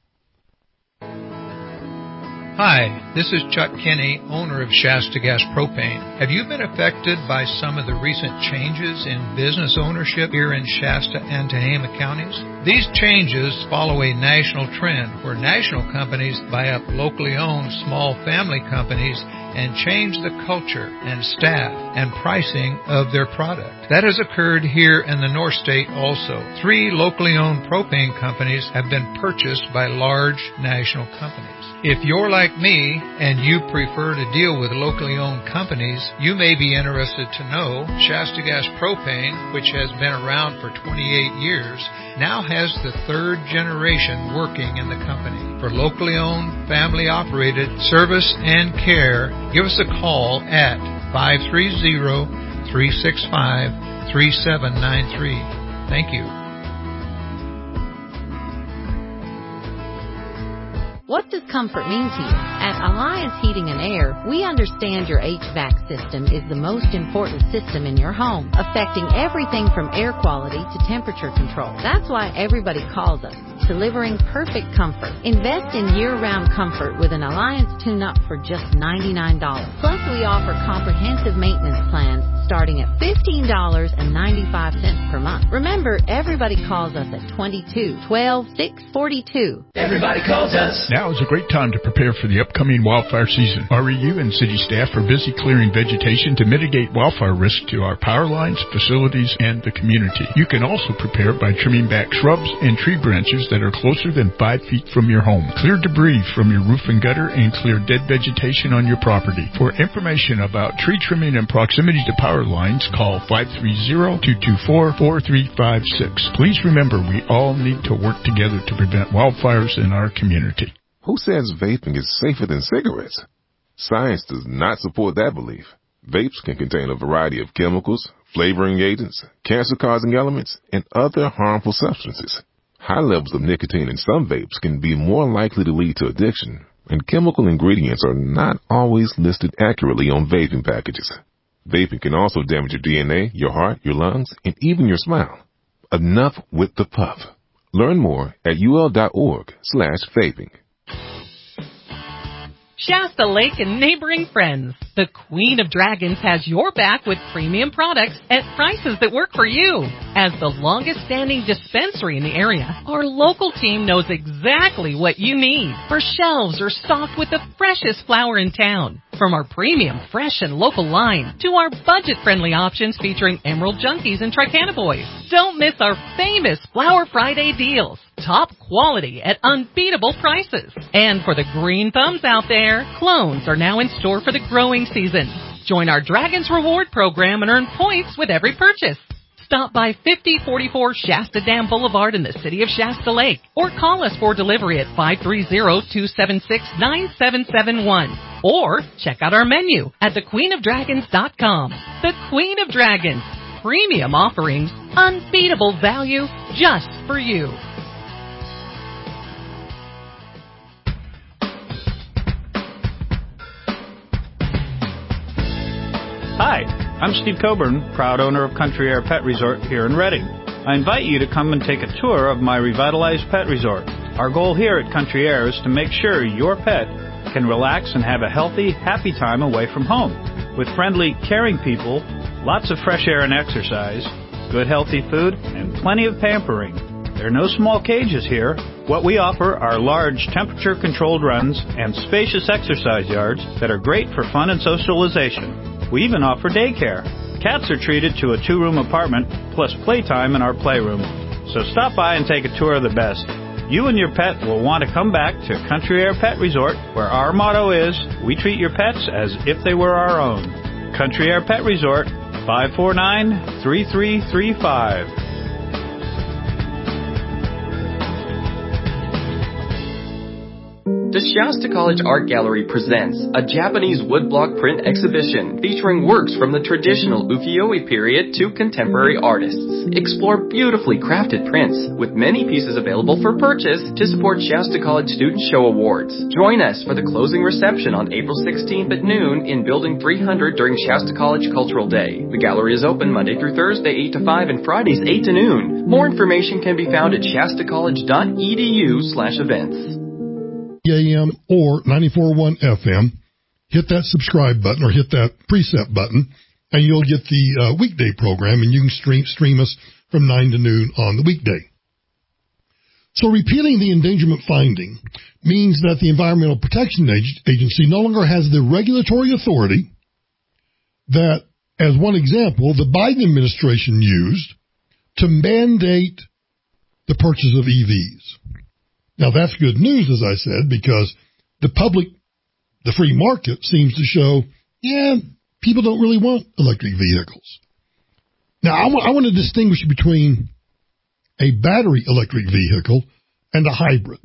Hi, this is Chuck Kinney, owner of Shasta Gas Propane. Have you been affected by some of the recent changes in business ownership here in Shasta and Tehama counties? These changes follow a national trend where national companies buy up locally owned small family companies and change the culture and staff and pricing of their product. That has occurred here in the North State also. 3 locally owned propane companies have been purchased by large national companies. If you're like me and you prefer to deal with locally owned companies, you may be interested to know Shasta Gas Propane, which has been around for 28 years, now has the 3rd generation working in the company. For locally owned, family operated service and care, give us a call at 530-365-3793. Thank you. What does comfort mean to you? At Alliance Heating and Air, we understand your HVAC system is the most important system in your home, affecting everything from air quality to temperature control. That's why everybody calls us, delivering perfect comfort. Invest in year-round comfort with an Alliance tune-up for just $99. Plus, we offer comprehensive maintenance plans starting at $15.95 per month. Remember, everybody calls us at 22-12-642. Everybody calls us. Now is a great time to prepare for the upcoming wildfire season. REU and city staff are busy clearing vegetation to mitigate wildfire risk to our power lines, facilities, and the community. You can also prepare by trimming back shrubs and tree branches that are closer than 5 feet from your home. Clear debris from your roof and gutter and clear dead vegetation on your property. For information about tree trimming and proximity to power lines, call 530-224-4356. Please remember, we all need to work together to prevent wildfires in our community. Who says vaping is safer than cigarettes? Science does not support that belief. Vapes can contain a variety of chemicals, flavoring agents, cancer-causing elements, and other harmful substances. High levels of nicotine in some vapes can be more likely to lead to addiction, and chemical ingredients are not always listed accurately on vaping packages. Vaping can also damage your DNA, your heart, your lungs, and even your smile. Enough with the puff. Learn more at ul.org/vaping. Shasta Lake and neighboring friends. The Queen of Dragons has your back with premium products at prices that work for you. As the longest-standing dispensary in the area, our local team knows exactly what you need. Our shelves are stocked with the freshest flower in town. From our premium, fresh, and local line to our budget-friendly options featuring Emerald Junkies and Tricana Boys. Don't miss our famous Flower Friday deals. Top quality at unbeatable prices. And for the green thumbs out there, clones are now in store for the growing season. Join our Dragons Reward program and earn points with every purchase. Stop by 5044 Shasta Dam Boulevard in the city of Shasta Lake or call us for delivery at 530-276-9771. Or check out our menu at thequeenofdragons.com. The Queen of Dragons. Premium offerings, unbeatable value just for you. Hi, I'm Steve Coburn, proud owner of Country Air Pet Resort here in Redding. I invite you to come and take a tour of my revitalized pet resort. Our goal here at Country Air is to make sure your pet can relax and have a healthy, happy time away from home. With friendly, caring people, lots of fresh air and exercise, good healthy food, and plenty of pampering. There are no small cages here. What we offer are large temperature-controlled runs and spacious exercise yards that are great for fun and socialization. We even offer daycare. Cats are treated to a 2-room apartment plus playtime in our playroom. So stop by and take a tour of the best. You and your pet will want to come back to Country Air Pet Resort, where our motto is, we treat your pets as if they were our own. Country Air Pet Resort, 549-3335. The Shasta College Art Gallery presents a Japanese woodblock print exhibition featuring works from the traditional ukiyo-e period to contemporary artists. Explore beautifully crafted prints with many pieces available for purchase to support Shasta College Student Show Awards. Join us for the closing reception on April 16th at noon in Building 300 during Shasta College Cultural Day. The gallery is open Monday through Thursday 8 to 5 and Fridays 8 to noon. More information can be found at shastacollege.edu/events. AM or 94.1 FM, hit that subscribe button or hit that preset button, and you'll get the weekday program, and you can stream us from 9 to noon on the weekday. So repealing the endangerment finding means that the Environmental Protection Agency no longer has the regulatory authority that, as one example, the Biden administration used to mandate the purchase of EVs. Now, that's good news, as I said, because the public, the free market, seems to show, people don't really want electric vehicles. Now, I want to distinguish between a battery electric vehicle and a hybrid.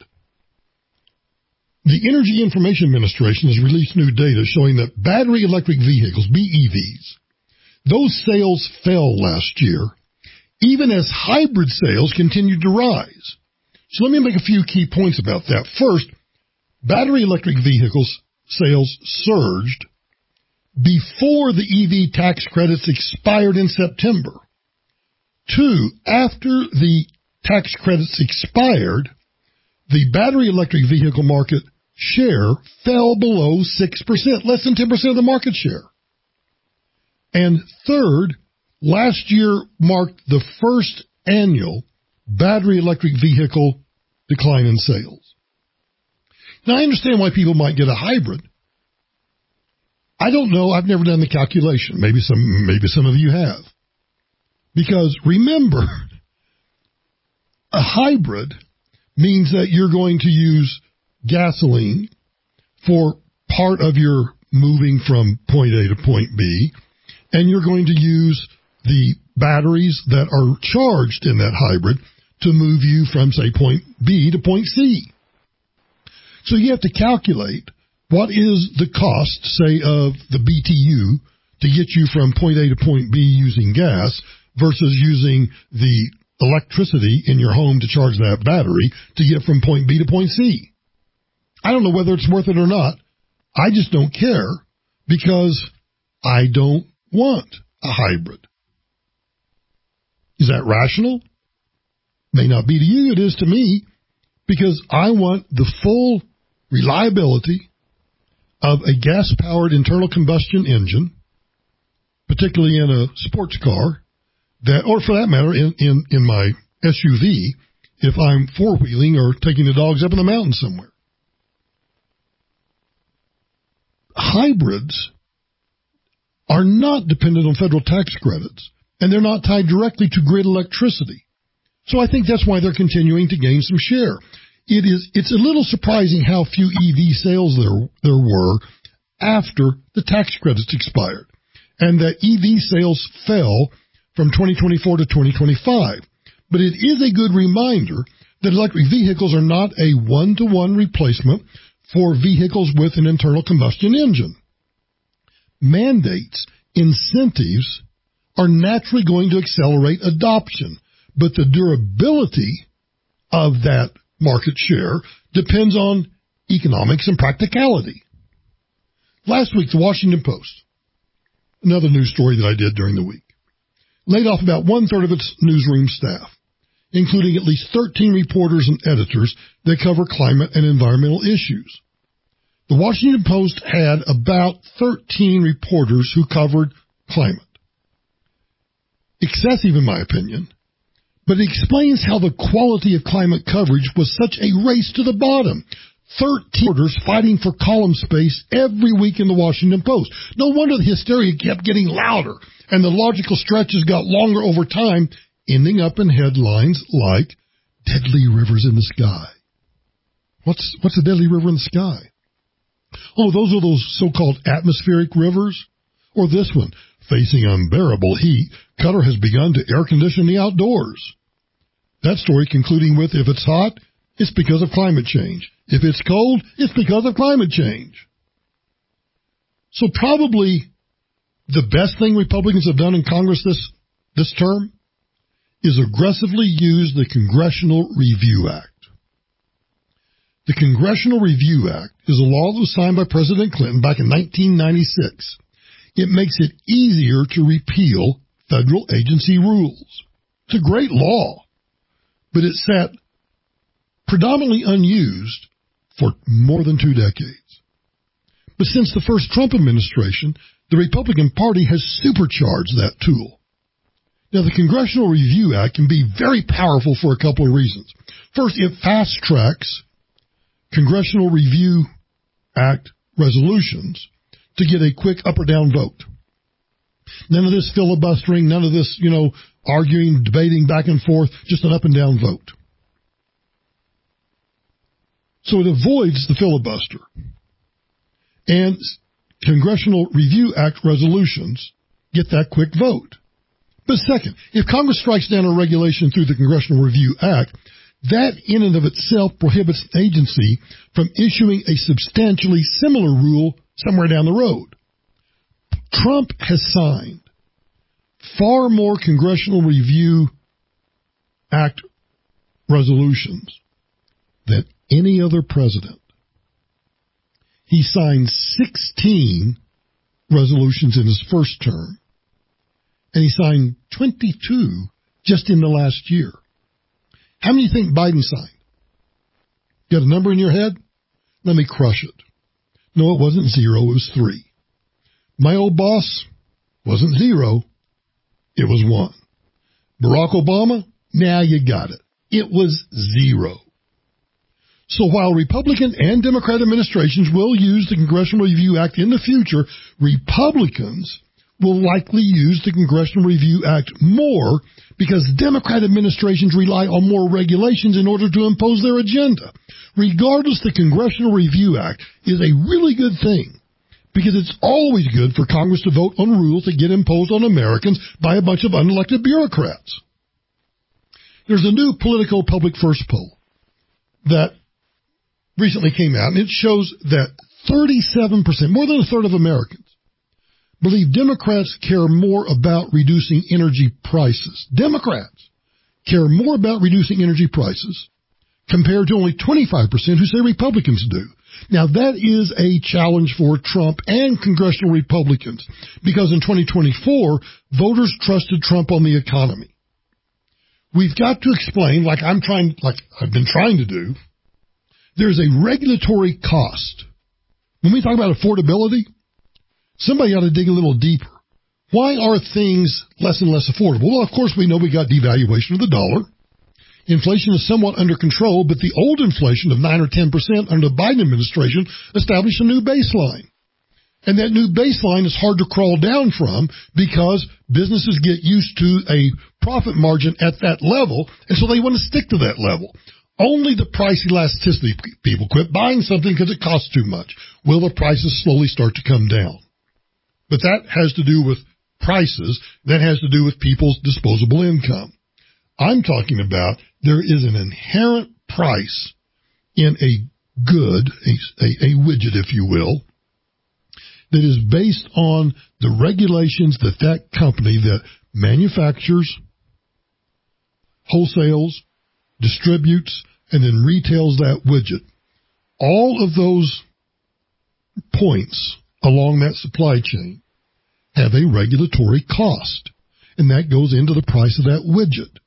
The Energy Information Administration has released new data showing that battery electric vehicles, BEVs, those sales fell last year, even as hybrid sales continued to rise. So let me make a few key points about that. First, battery electric vehicles sales surged before the EV tax credits expired in September. 2, after the tax credits expired, the battery electric vehicle market share fell below 6%, less than 10% of the market share. And 3rd, last year marked the first annual battery electric vehicle decline in sales. Now, I understand why people might get a hybrid. I don't know. I've never done the calculation. Maybe some of you have. Because remember, a hybrid means that you're going to use gasoline for part of your moving from point A to point B, and you're going to use the batteries that are charged in that hybrid to move you from, say, point B to point C. So you have to calculate what is the cost, say, of the BTU to get you from point A to point B using gas versus using the electricity in your home to charge that battery to get from point B to point C. I don't know whether it's worth it or not. I just don't care because I don't want a hybrid. Is that rational? May not be to you, it is to me, because I want the full reliability of a gas-powered internal combustion engine, particularly in a sports car, that, or for that matter, in my SUV, if I'm four-wheeling or taking the dogs up in the mountains somewhere. Hybrids are not dependent on federal tax credits, and they're not tied directly to grid electricity. So I think that's why they're continuing to gain some share. It's a little surprising how few EV sales there were after the tax credits expired, and that EV sales fell from 2024 to 2025. But it is a good reminder that electric vehicles are not a one-to-one replacement for vehicles with an internal combustion engine. Mandates, incentives, are naturally going to accelerate adoption, but the durability of that market share depends on economics and practicality. Last week, the Washington Post, another news story that I did during the week, laid off about one-third of its newsroom staff, including at least 13 reporters and editors that cover climate and environmental issues. The Washington Post had about 13 reporters who covered climate. Excessive, in my opinion, but it explains how the quality of climate coverage was such a race to the bottom. 13 reporters fighting for column space every week in the Washington Post. No wonder the hysteria kept getting louder, and the logical stretches got longer over time, ending up in headlines like "Deadly Rivers in the Sky." What's a deadly river in the sky? Oh, those are those so-called atmospheric rivers? Or this one, facing unbearable heat, Qatar has begun to air condition the outdoors. That story concluding with, if it's hot, it's because of climate change. If it's cold, it's because of climate change. So probably the best thing Republicans have done in Congress this term is aggressively use the Congressional Review Act. The Congressional Review Act is a law that was signed by President Clinton back in 1996. It makes it easier to repeal federal agency rules. It's a great law, but it sat predominantly unused for more than 2 decades. But since the first Trump administration, the Republican Party has supercharged that tool. Now, the Congressional Review Act can be very powerful for a couple of reasons. First, it fast-tracks Congressional Review Act resolutions to get a quick up or down vote. None of this filibustering, none of this, arguing, debating back and forth, just an up and down vote. So it avoids the filibuster. And Congressional Review Act resolutions get that quick vote. But second, if Congress strikes down a regulation through the Congressional Review Act, that in and of itself prohibits an agency from issuing a substantially similar rule somewhere down the road. Trump has signed far more Congressional Review Act resolutions than any other president He signed 16 resolutions in his first term, and he signed 22 just in the last year. How many do you think Biden signed? Got a number in your head? Let me crush it. No, it wasn't 0, it was 3. My old boss wasn't 0, it was 1. Barack Obama? Now you got it. It was 0. So while Republican and Democrat administrations will use the Congressional Review Act in the future, Republicans will likely use the Congressional Review Act more because Democrat administrations rely on more regulations in order to impose their agenda. Regardless, the Congressional Review Act is a really good thing because it's always good for Congress to vote on rules that get imposed on Americans by a bunch of unelected bureaucrats. There's a new Politico Public First poll that recently came out, and it shows that 37%, more than a third of Americans, believe Democrats care more about reducing energy prices. Democrats care more about reducing energy prices compared to only 25% who say Republicans do. Now, that is a challenge for Trump and congressional Republicans because in 2024, voters trusted Trump on the economy. We've got to explain, like I've been trying to do, there's a regulatory cost. When we talk about affordability, somebody ought to dig a little deeper. Why are things less and less affordable? Well, of course, we know we got devaluation of the dollar. Inflation is somewhat under control, but the old inflation of 9 or 10% under the Biden administration established a new baseline. And that new baseline is hard to crawl down from because businesses get used to a profit margin at that level, and so they want to stick to that level. Only the price elasticity people quit buying something because it costs too much. Will the prices slowly start to come down? But that has to do with prices. That has to do with people's disposable income. I'm talking about there is an inherent price in a good, a widget, if you will, that is based on the regulations that company that manufactures, wholesales, distributes, and then retails that widget. All of those points along that supply chain have a regulatory cost, and that goes into the price of that widget.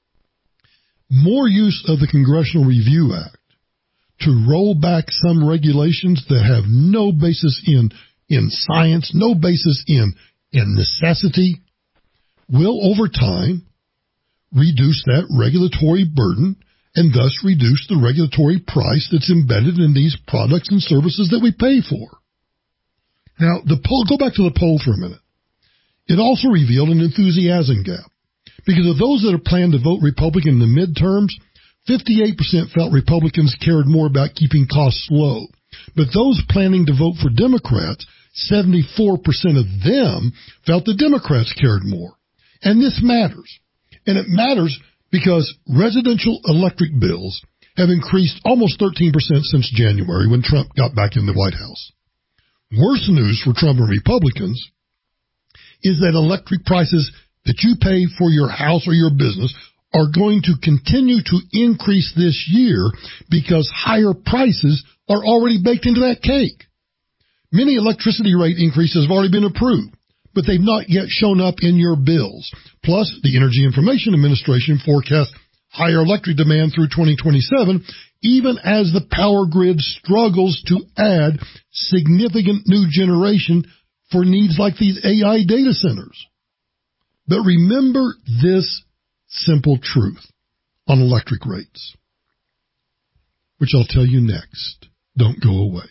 More use of the Congressional Review Act to roll back some regulations that have no basis in science, no basis in necessity, will over time reduce that regulatory burden and thus reduce the regulatory price that's embedded in these products and services that we pay for. Now, go back to the poll for a minute. It also revealed an enthusiasm gap. Because of those that are planning to vote Republican in the midterms, 58% felt Republicans cared more about keeping costs low. But those planning to vote for Democrats, 74% of them felt the Democrats cared more. And this matters. And it matters because residential electric bills have increased almost 13% since January when Trump got back in the White House. Worse news for Trump and Republicans is that electric prices that you pay for your house or your business are going to continue to increase this year because higher prices are already baked into that cake. Many electricity rate increases have already been approved, but they've not yet shown up in your bills. Plus, the Energy Information Administration forecasts higher electric demand through 2027, even as the power grid struggles to add significant new generation for needs like these AI data centers. But remember this simple truth on electric rates, which I'll tell you next. Don't go away.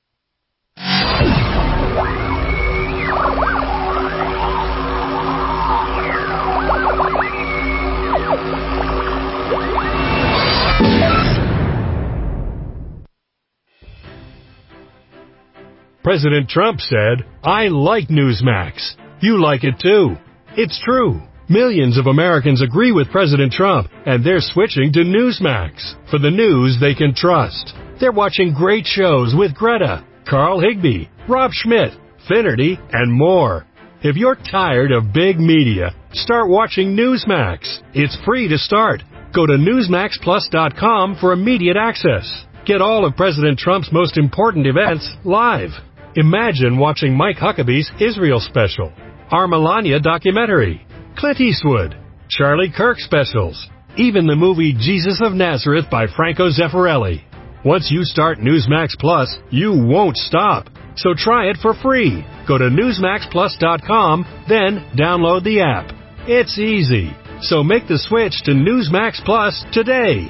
President Trump said, "I like Newsmax. You like it too." It's true. Millions of Americans agree with President Trump, and they're switching to Newsmax for the news they can trust. They're watching great shows with Greta, Carl Higbie, Rob Schmidt, Finnerty, and more. If you're tired of big media, start watching Newsmax. It's free to start. Go to NewsmaxPlus.com for immediate access. Get all of President Trump's most important events live. Imagine watching Mike Huckabee's Israel special, our Melania documentary, Clint Eastwood, Charlie Kirk specials, even the movie Jesus of Nazareth by Franco Zeffirelli. Once you start Newsmax Plus, you won't stop. So try it for free. Go to NewsmaxPlus.com, then download the app. It's easy. So make the switch to Newsmax Plus today.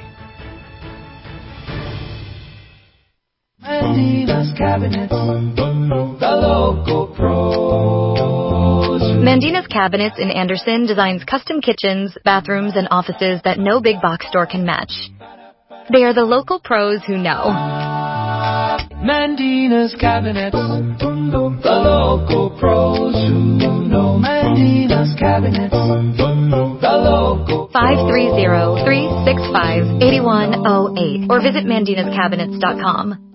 Mandina's Cabinets, the local pros. Mandina's Cabinets in Anderson designs custom kitchens, bathrooms, and offices that no big box store can match. They are the local pros who know. Mandina's Cabinets, the local pros who know. Mandina's Cabinets, the local 530-365-8108 or visit mandinascabinets.com.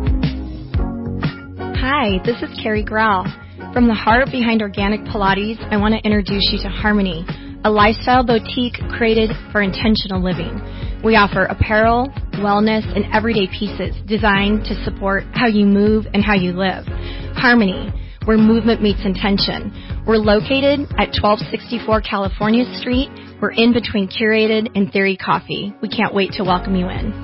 Hi, this is Carrie Grau. From the heart behind Organic Pilates, I want to introduce you to Harmony, a lifestyle boutique created for intentional living. We offer apparel, wellness, and everyday pieces designed to support how you move and how you live. Harmony, where movement meets intention. We're located at 1264 California Street. We're in between Curated and Theory Coffee. We can't wait to welcome you in.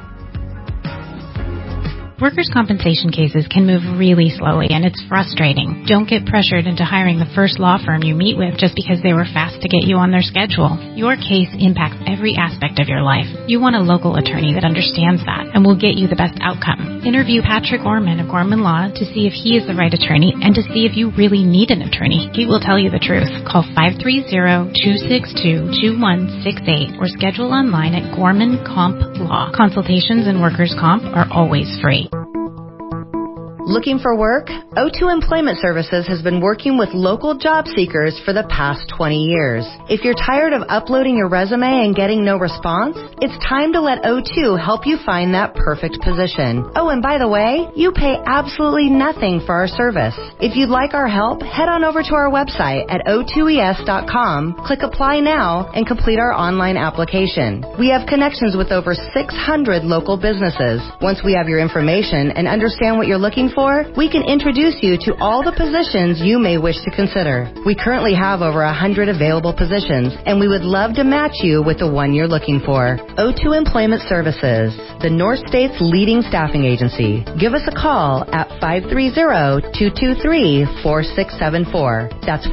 Workers' compensation cases can move really slowly, and it's frustrating. Don't get pressured into hiring the first law firm you meet with just because they were fast to get you on their schedule. Your case impacts every aspect of your life. You want a local attorney that understands that and will get you the best outcome. Interview Patrick Gorman of Gorman Law to see if he is the right attorney and to see if you really need an attorney. He will tell you the truth. Call 530-262-2168 or schedule online at Gorman Comp Law. Consultations in workers' comp are always free. Looking for work? O2 Employment Services has been working with local job seekers for the past 20 years. If you're tired of uploading your resume and getting no response, it's time to let O2 help you find that perfect position. Oh, and by the way, you pay absolutely nothing for our service. If you'd like our help, head on over to our website at o2es.com, click Apply Now, and complete our online application. We have connections with over 600 local businesses. Once we have your information and understand what you're looking for, we can introduce you to all the positions you may wish to consider. We currently have over 100 available positions, and we would love to match you with the one you're looking for. O2 Employment Services, the North State's leading staffing agency. Give us a call at 530-223-4674. That's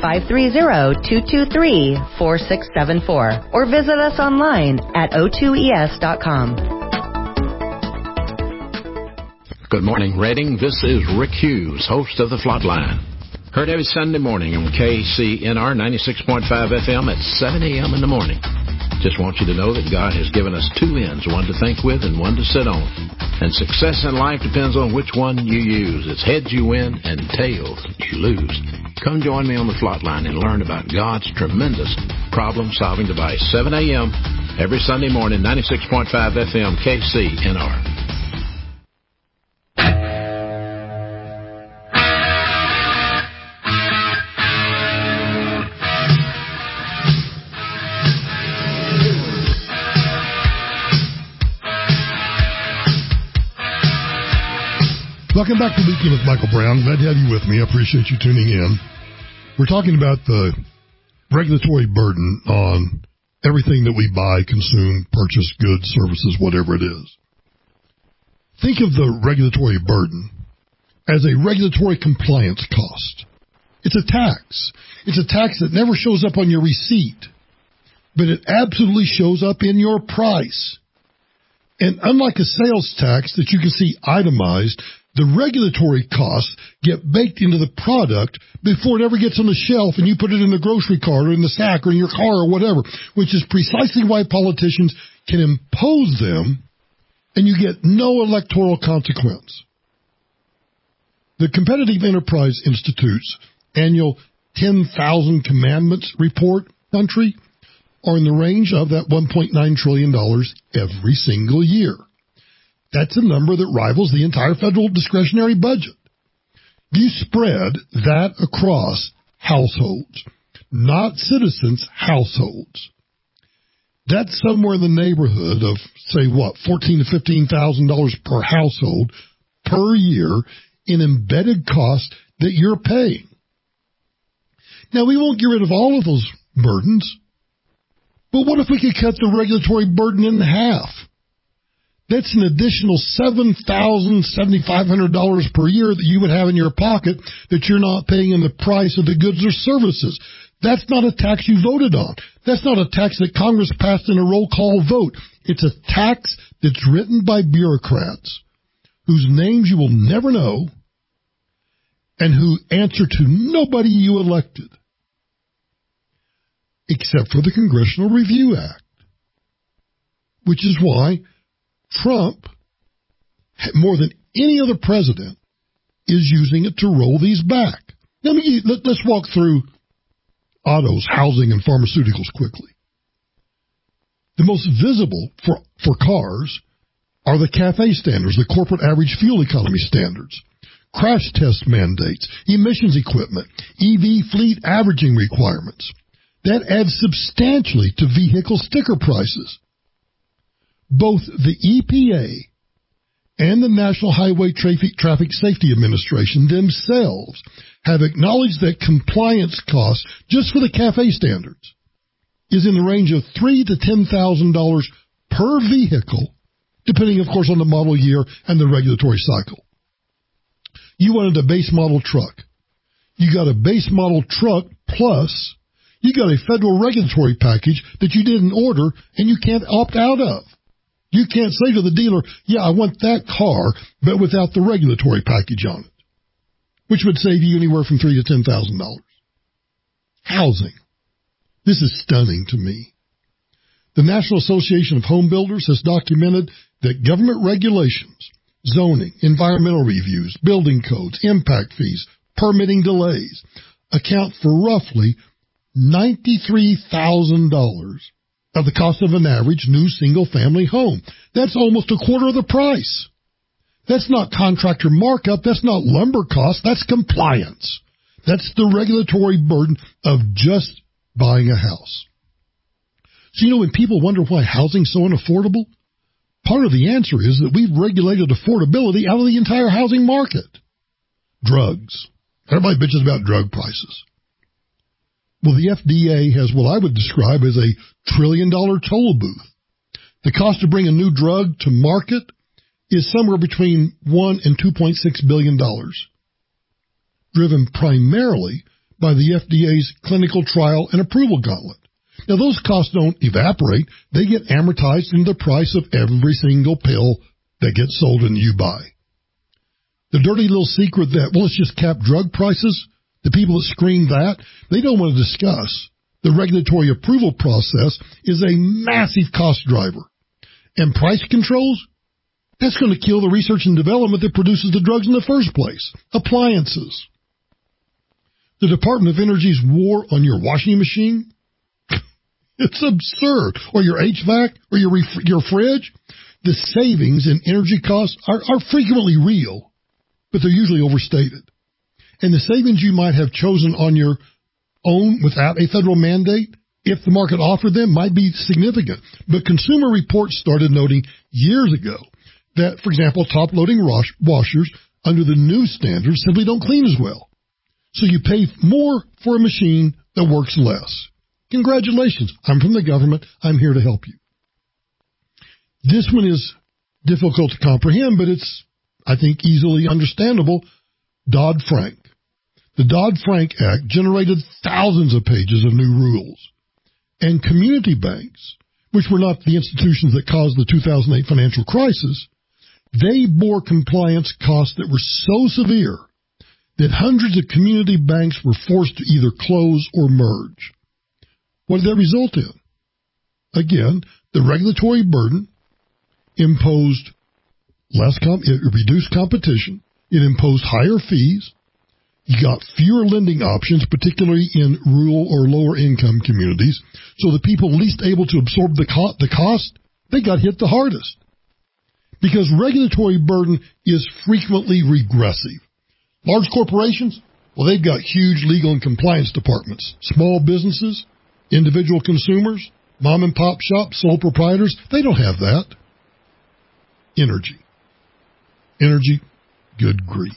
530-223-4674. Or visit us online at o2es.com. Good morning, Reading. This is Rick Hughes, host of The Flatline. Heard every Sunday morning on KCNR 96.5 FM at 7 a.m. in the morning. Just want you to know that God has given us two ends, one to think with and one to sit on. And success in life depends on which one you use. It's heads you win and tails you lose. Come join me on The Flatline and learn about God's tremendous problem-solving device. 7 a.m. every Sunday morning, 96.5 FM KCNR. Welcome back to Weekend with Michael Brown. Glad to have you with me. I appreciate you tuning in. We're talking about the regulatory burden on everything that we buy, consume, purchase, goods, services, whatever it is. Think of the regulatory burden as a regulatory compliance cost. It's a tax. It's a tax that never shows up on your receipt, but it absolutely shows up in your price. And unlike a sales tax that you can see itemized, the regulatory costs get baked into the product before it ever gets on the shelf and you put it in the grocery cart or in the sack or in your car or whatever, which is precisely why politicians can impose them and you get no electoral consequence. The Competitive Enterprise Institute's annual 10,000 Commandments report country are in the range of that $1.9 trillion every single year. That's a number that rivals the entire federal discretionary budget. You spread that across households, not citizens' households. That's somewhere in the neighborhood of, say, what, $14,000 to $15,000 per household per year in embedded costs that you're paying. Now, we won't get rid of all of those burdens, but what if we could cut the regulatory burden in half? That's an additional $7,000, $7,500 per year that you would have in your pocket that you're not paying in the price of the goods or services. That's not a tax you voted on. That's not a tax that Congress passed in a roll call vote. It's a tax that's written by bureaucrats whose names you will never know and who answer to nobody you elected, except for the Congressional Review Act, which is why Trump, more than any other president, is using it to roll these back. Let's walk through autos, housing, and pharmaceuticals quickly. The most visible for cars are the CAFE standards, the corporate average fuel economy standards, crash test mandates, emissions equipment, EV fleet averaging requirements. That adds substantially to vehicle sticker prices. Both the EPA and the National Highway Traffic Safety Administration themselves have acknowledged that compliance costs just for the CAFE standards is in the range of $3,000 to $10,000 per vehicle, depending, of course, on the model year and the regulatory cycle. You wanted a base model truck. You got a base model truck plus you got a federal regulatory package that you didn't order and you can't opt out of. You can't say to the dealer, yeah, I want that car, but without the regulatory package on it, which would save you anywhere from $3,000 to $10,000. Housing. This is stunning to me. The National Association of Home Builders has documented that government regulations, zoning, environmental reviews, building codes, impact fees, permitting delays account for roughly $93,000 of the cost of an average new single-family home. That's almost a quarter of the price. That's not contractor markup. That's not lumber cost. That's compliance. That's the regulatory burden of just buying a house. So, when people wonder why housing's so unaffordable, part of the answer is that we've regulated affordability out of the entire housing market. Drugs. Everybody bitches about drug prices. Well, the FDA has what I would describe as a $1 trillion toll booth. The cost to bring a new drug to market is somewhere between $1 and $2.6 billion, driven primarily by the FDA's clinical trial and approval gauntlet. Now, those costs don't evaporate. They get amortized into the price of every single pill that gets sold and you buy. The dirty little secret that, well, let's just cap drug prices, the people that scream that, they don't want to discuss the regulatory approval process is a massive cost driver. And price controls, that's going to kill the research and development that produces the drugs in the first place. Appliances. The Department of Energy's war on your washing machine, it's absurd. Or your HVAC, or your fridge. The savings in energy costs are frequently real, but they're usually overstated. And the savings you might have chosen on your own without a federal mandate, if the market offered them, might be significant. But Consumer Reports started noting years ago that, for example, top-loading washers under the new standards simply don't clean as well. So you pay more for a machine that works less. Congratulations. I'm from the government. I'm here to help you. This one is difficult to comprehend, but it's, I think, easily understandable. Dodd-Frank. The Dodd-Frank Act generated thousands of pages of new rules. And community banks, which were not the institutions that caused the 2008 financial crisis, they bore compliance costs that were so severe that hundreds of community banks were forced to either close or merge. What did that result in? Again, the regulatory burden imposed it reduced competition. It imposed higher fees. You got fewer lending options, particularly in rural or lower income communities. So the people least able to absorb the cost, they got hit the hardest. Because regulatory burden is frequently regressive. Large corporations, well, they've got huge legal and compliance departments. Small businesses, individual consumers, Mom and pop shops, sole proprietors, they don't have that. Energy. Energy, good grief.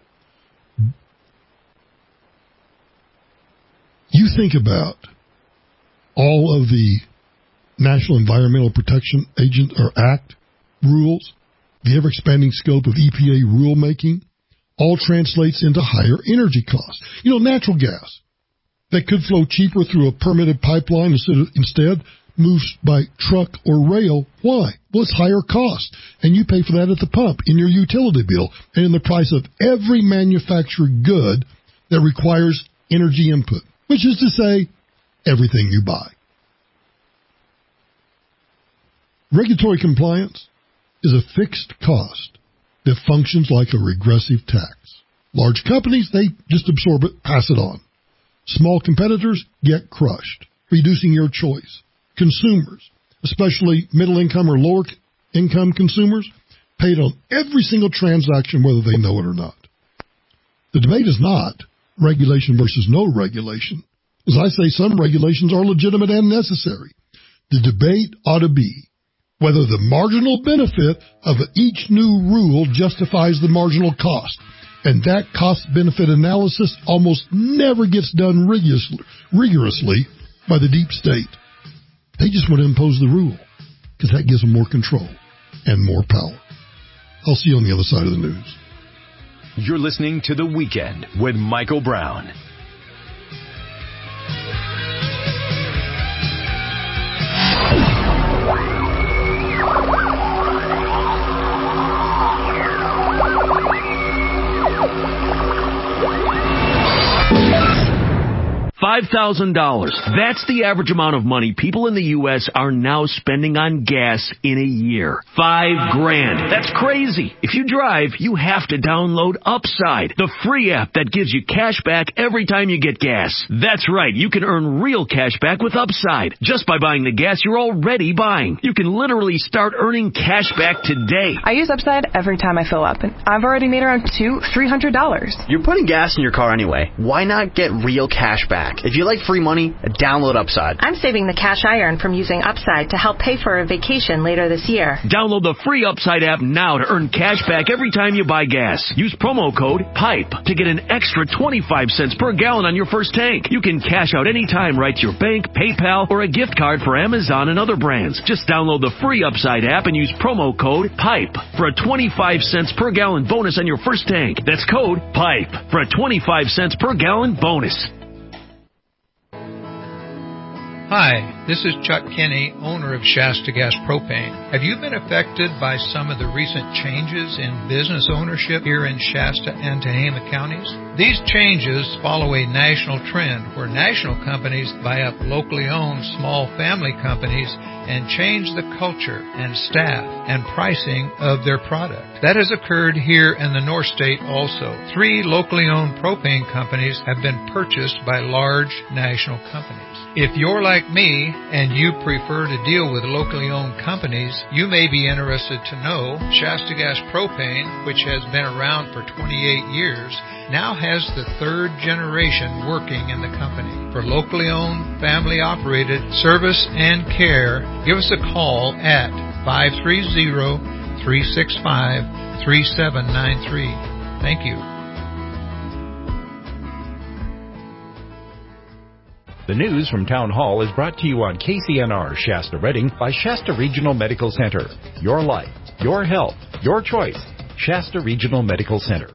You think about all of the National Environmental Protection Act rules, the ever-expanding scope of EPA rulemaking, all translates into higher energy costs. You know, natural gas that could flow cheaper through a permitted pipeline instead moves by truck or rail. Why? Well, it's higher cost, and you pay for that at the pump, in your utility bill, and in the price of every manufactured good that requires energy input, which is to say, everything you buy. Regulatory compliance is a fixed cost that functions like a regressive tax. Large companies, they just absorb it, pass it on. Small competitors get crushed, reducing your choice. Consumers, especially middle-income or lower-income consumers, paid on every single transaction, whether they know it or not. The debate is not regulation versus no regulation. As I say, some regulations are legitimate and necessary. The debate ought to be whether the marginal benefit of each new rule justifies the marginal cost. And that cost-benefit analysis almost never gets done rigorously by the deep state. They just want to impose the rule because that gives them more control and more power. I'll see you on the other side of the news. You're listening to The Weekend with Michael Brown. $5,000. That's the average amount of money people in the U.S. are now spending on gas in a year. $5,000. That's crazy. If you drive, you have to download Upside, the free app that gives you cash back every time you get gas. That's right. You can earn real cash back with Upside just by buying the gas you're already buying. You can literally start earning cash back today. I use Upside every time I fill up, and I've already made around $200-$300. You're putting gas in your car anyway. Why not get real cash back? If you like free money, download Upside. I'm saving the cash I earn from using Upside to help pay for a vacation later this year. Download the free Upside app now to earn cash back every time you buy gas. Use promo code PIPE to get an extra 25 cents per gallon on your first tank. You can cash out anytime right to your bank, PayPal, or a gift card for Amazon and other brands. Just download the free Upside app and use promo code PIPE for a 25 cents per gallon bonus on your first tank. That's code PIPE for a 25 cents per gallon bonus. Hi, this is Chuck Kinney, owner of Shasta Gas Propane. Have you been affected by some of the recent changes in business ownership here in Shasta and Tehama counties? These changes follow a national trend where national companies buy up locally owned small family companies and change the culture and staff and pricing of their product. That has occurred here in the North State also. 3 locally owned propane companies have been purchased by large national companies. If you're like me and you prefer to deal with locally owned companies, you may be interested to know Shasta Gas Propane, which has been around for 28 years, now has the 3rd generation working in the company. For locally owned, family operated service and care, give us a call at 530-365-3793. Thank you. The news from Town Hall is brought to you on KCNR Shasta Redding by Shasta Regional Medical Center. Your life, your health, your choice. Shasta Regional Medical Center.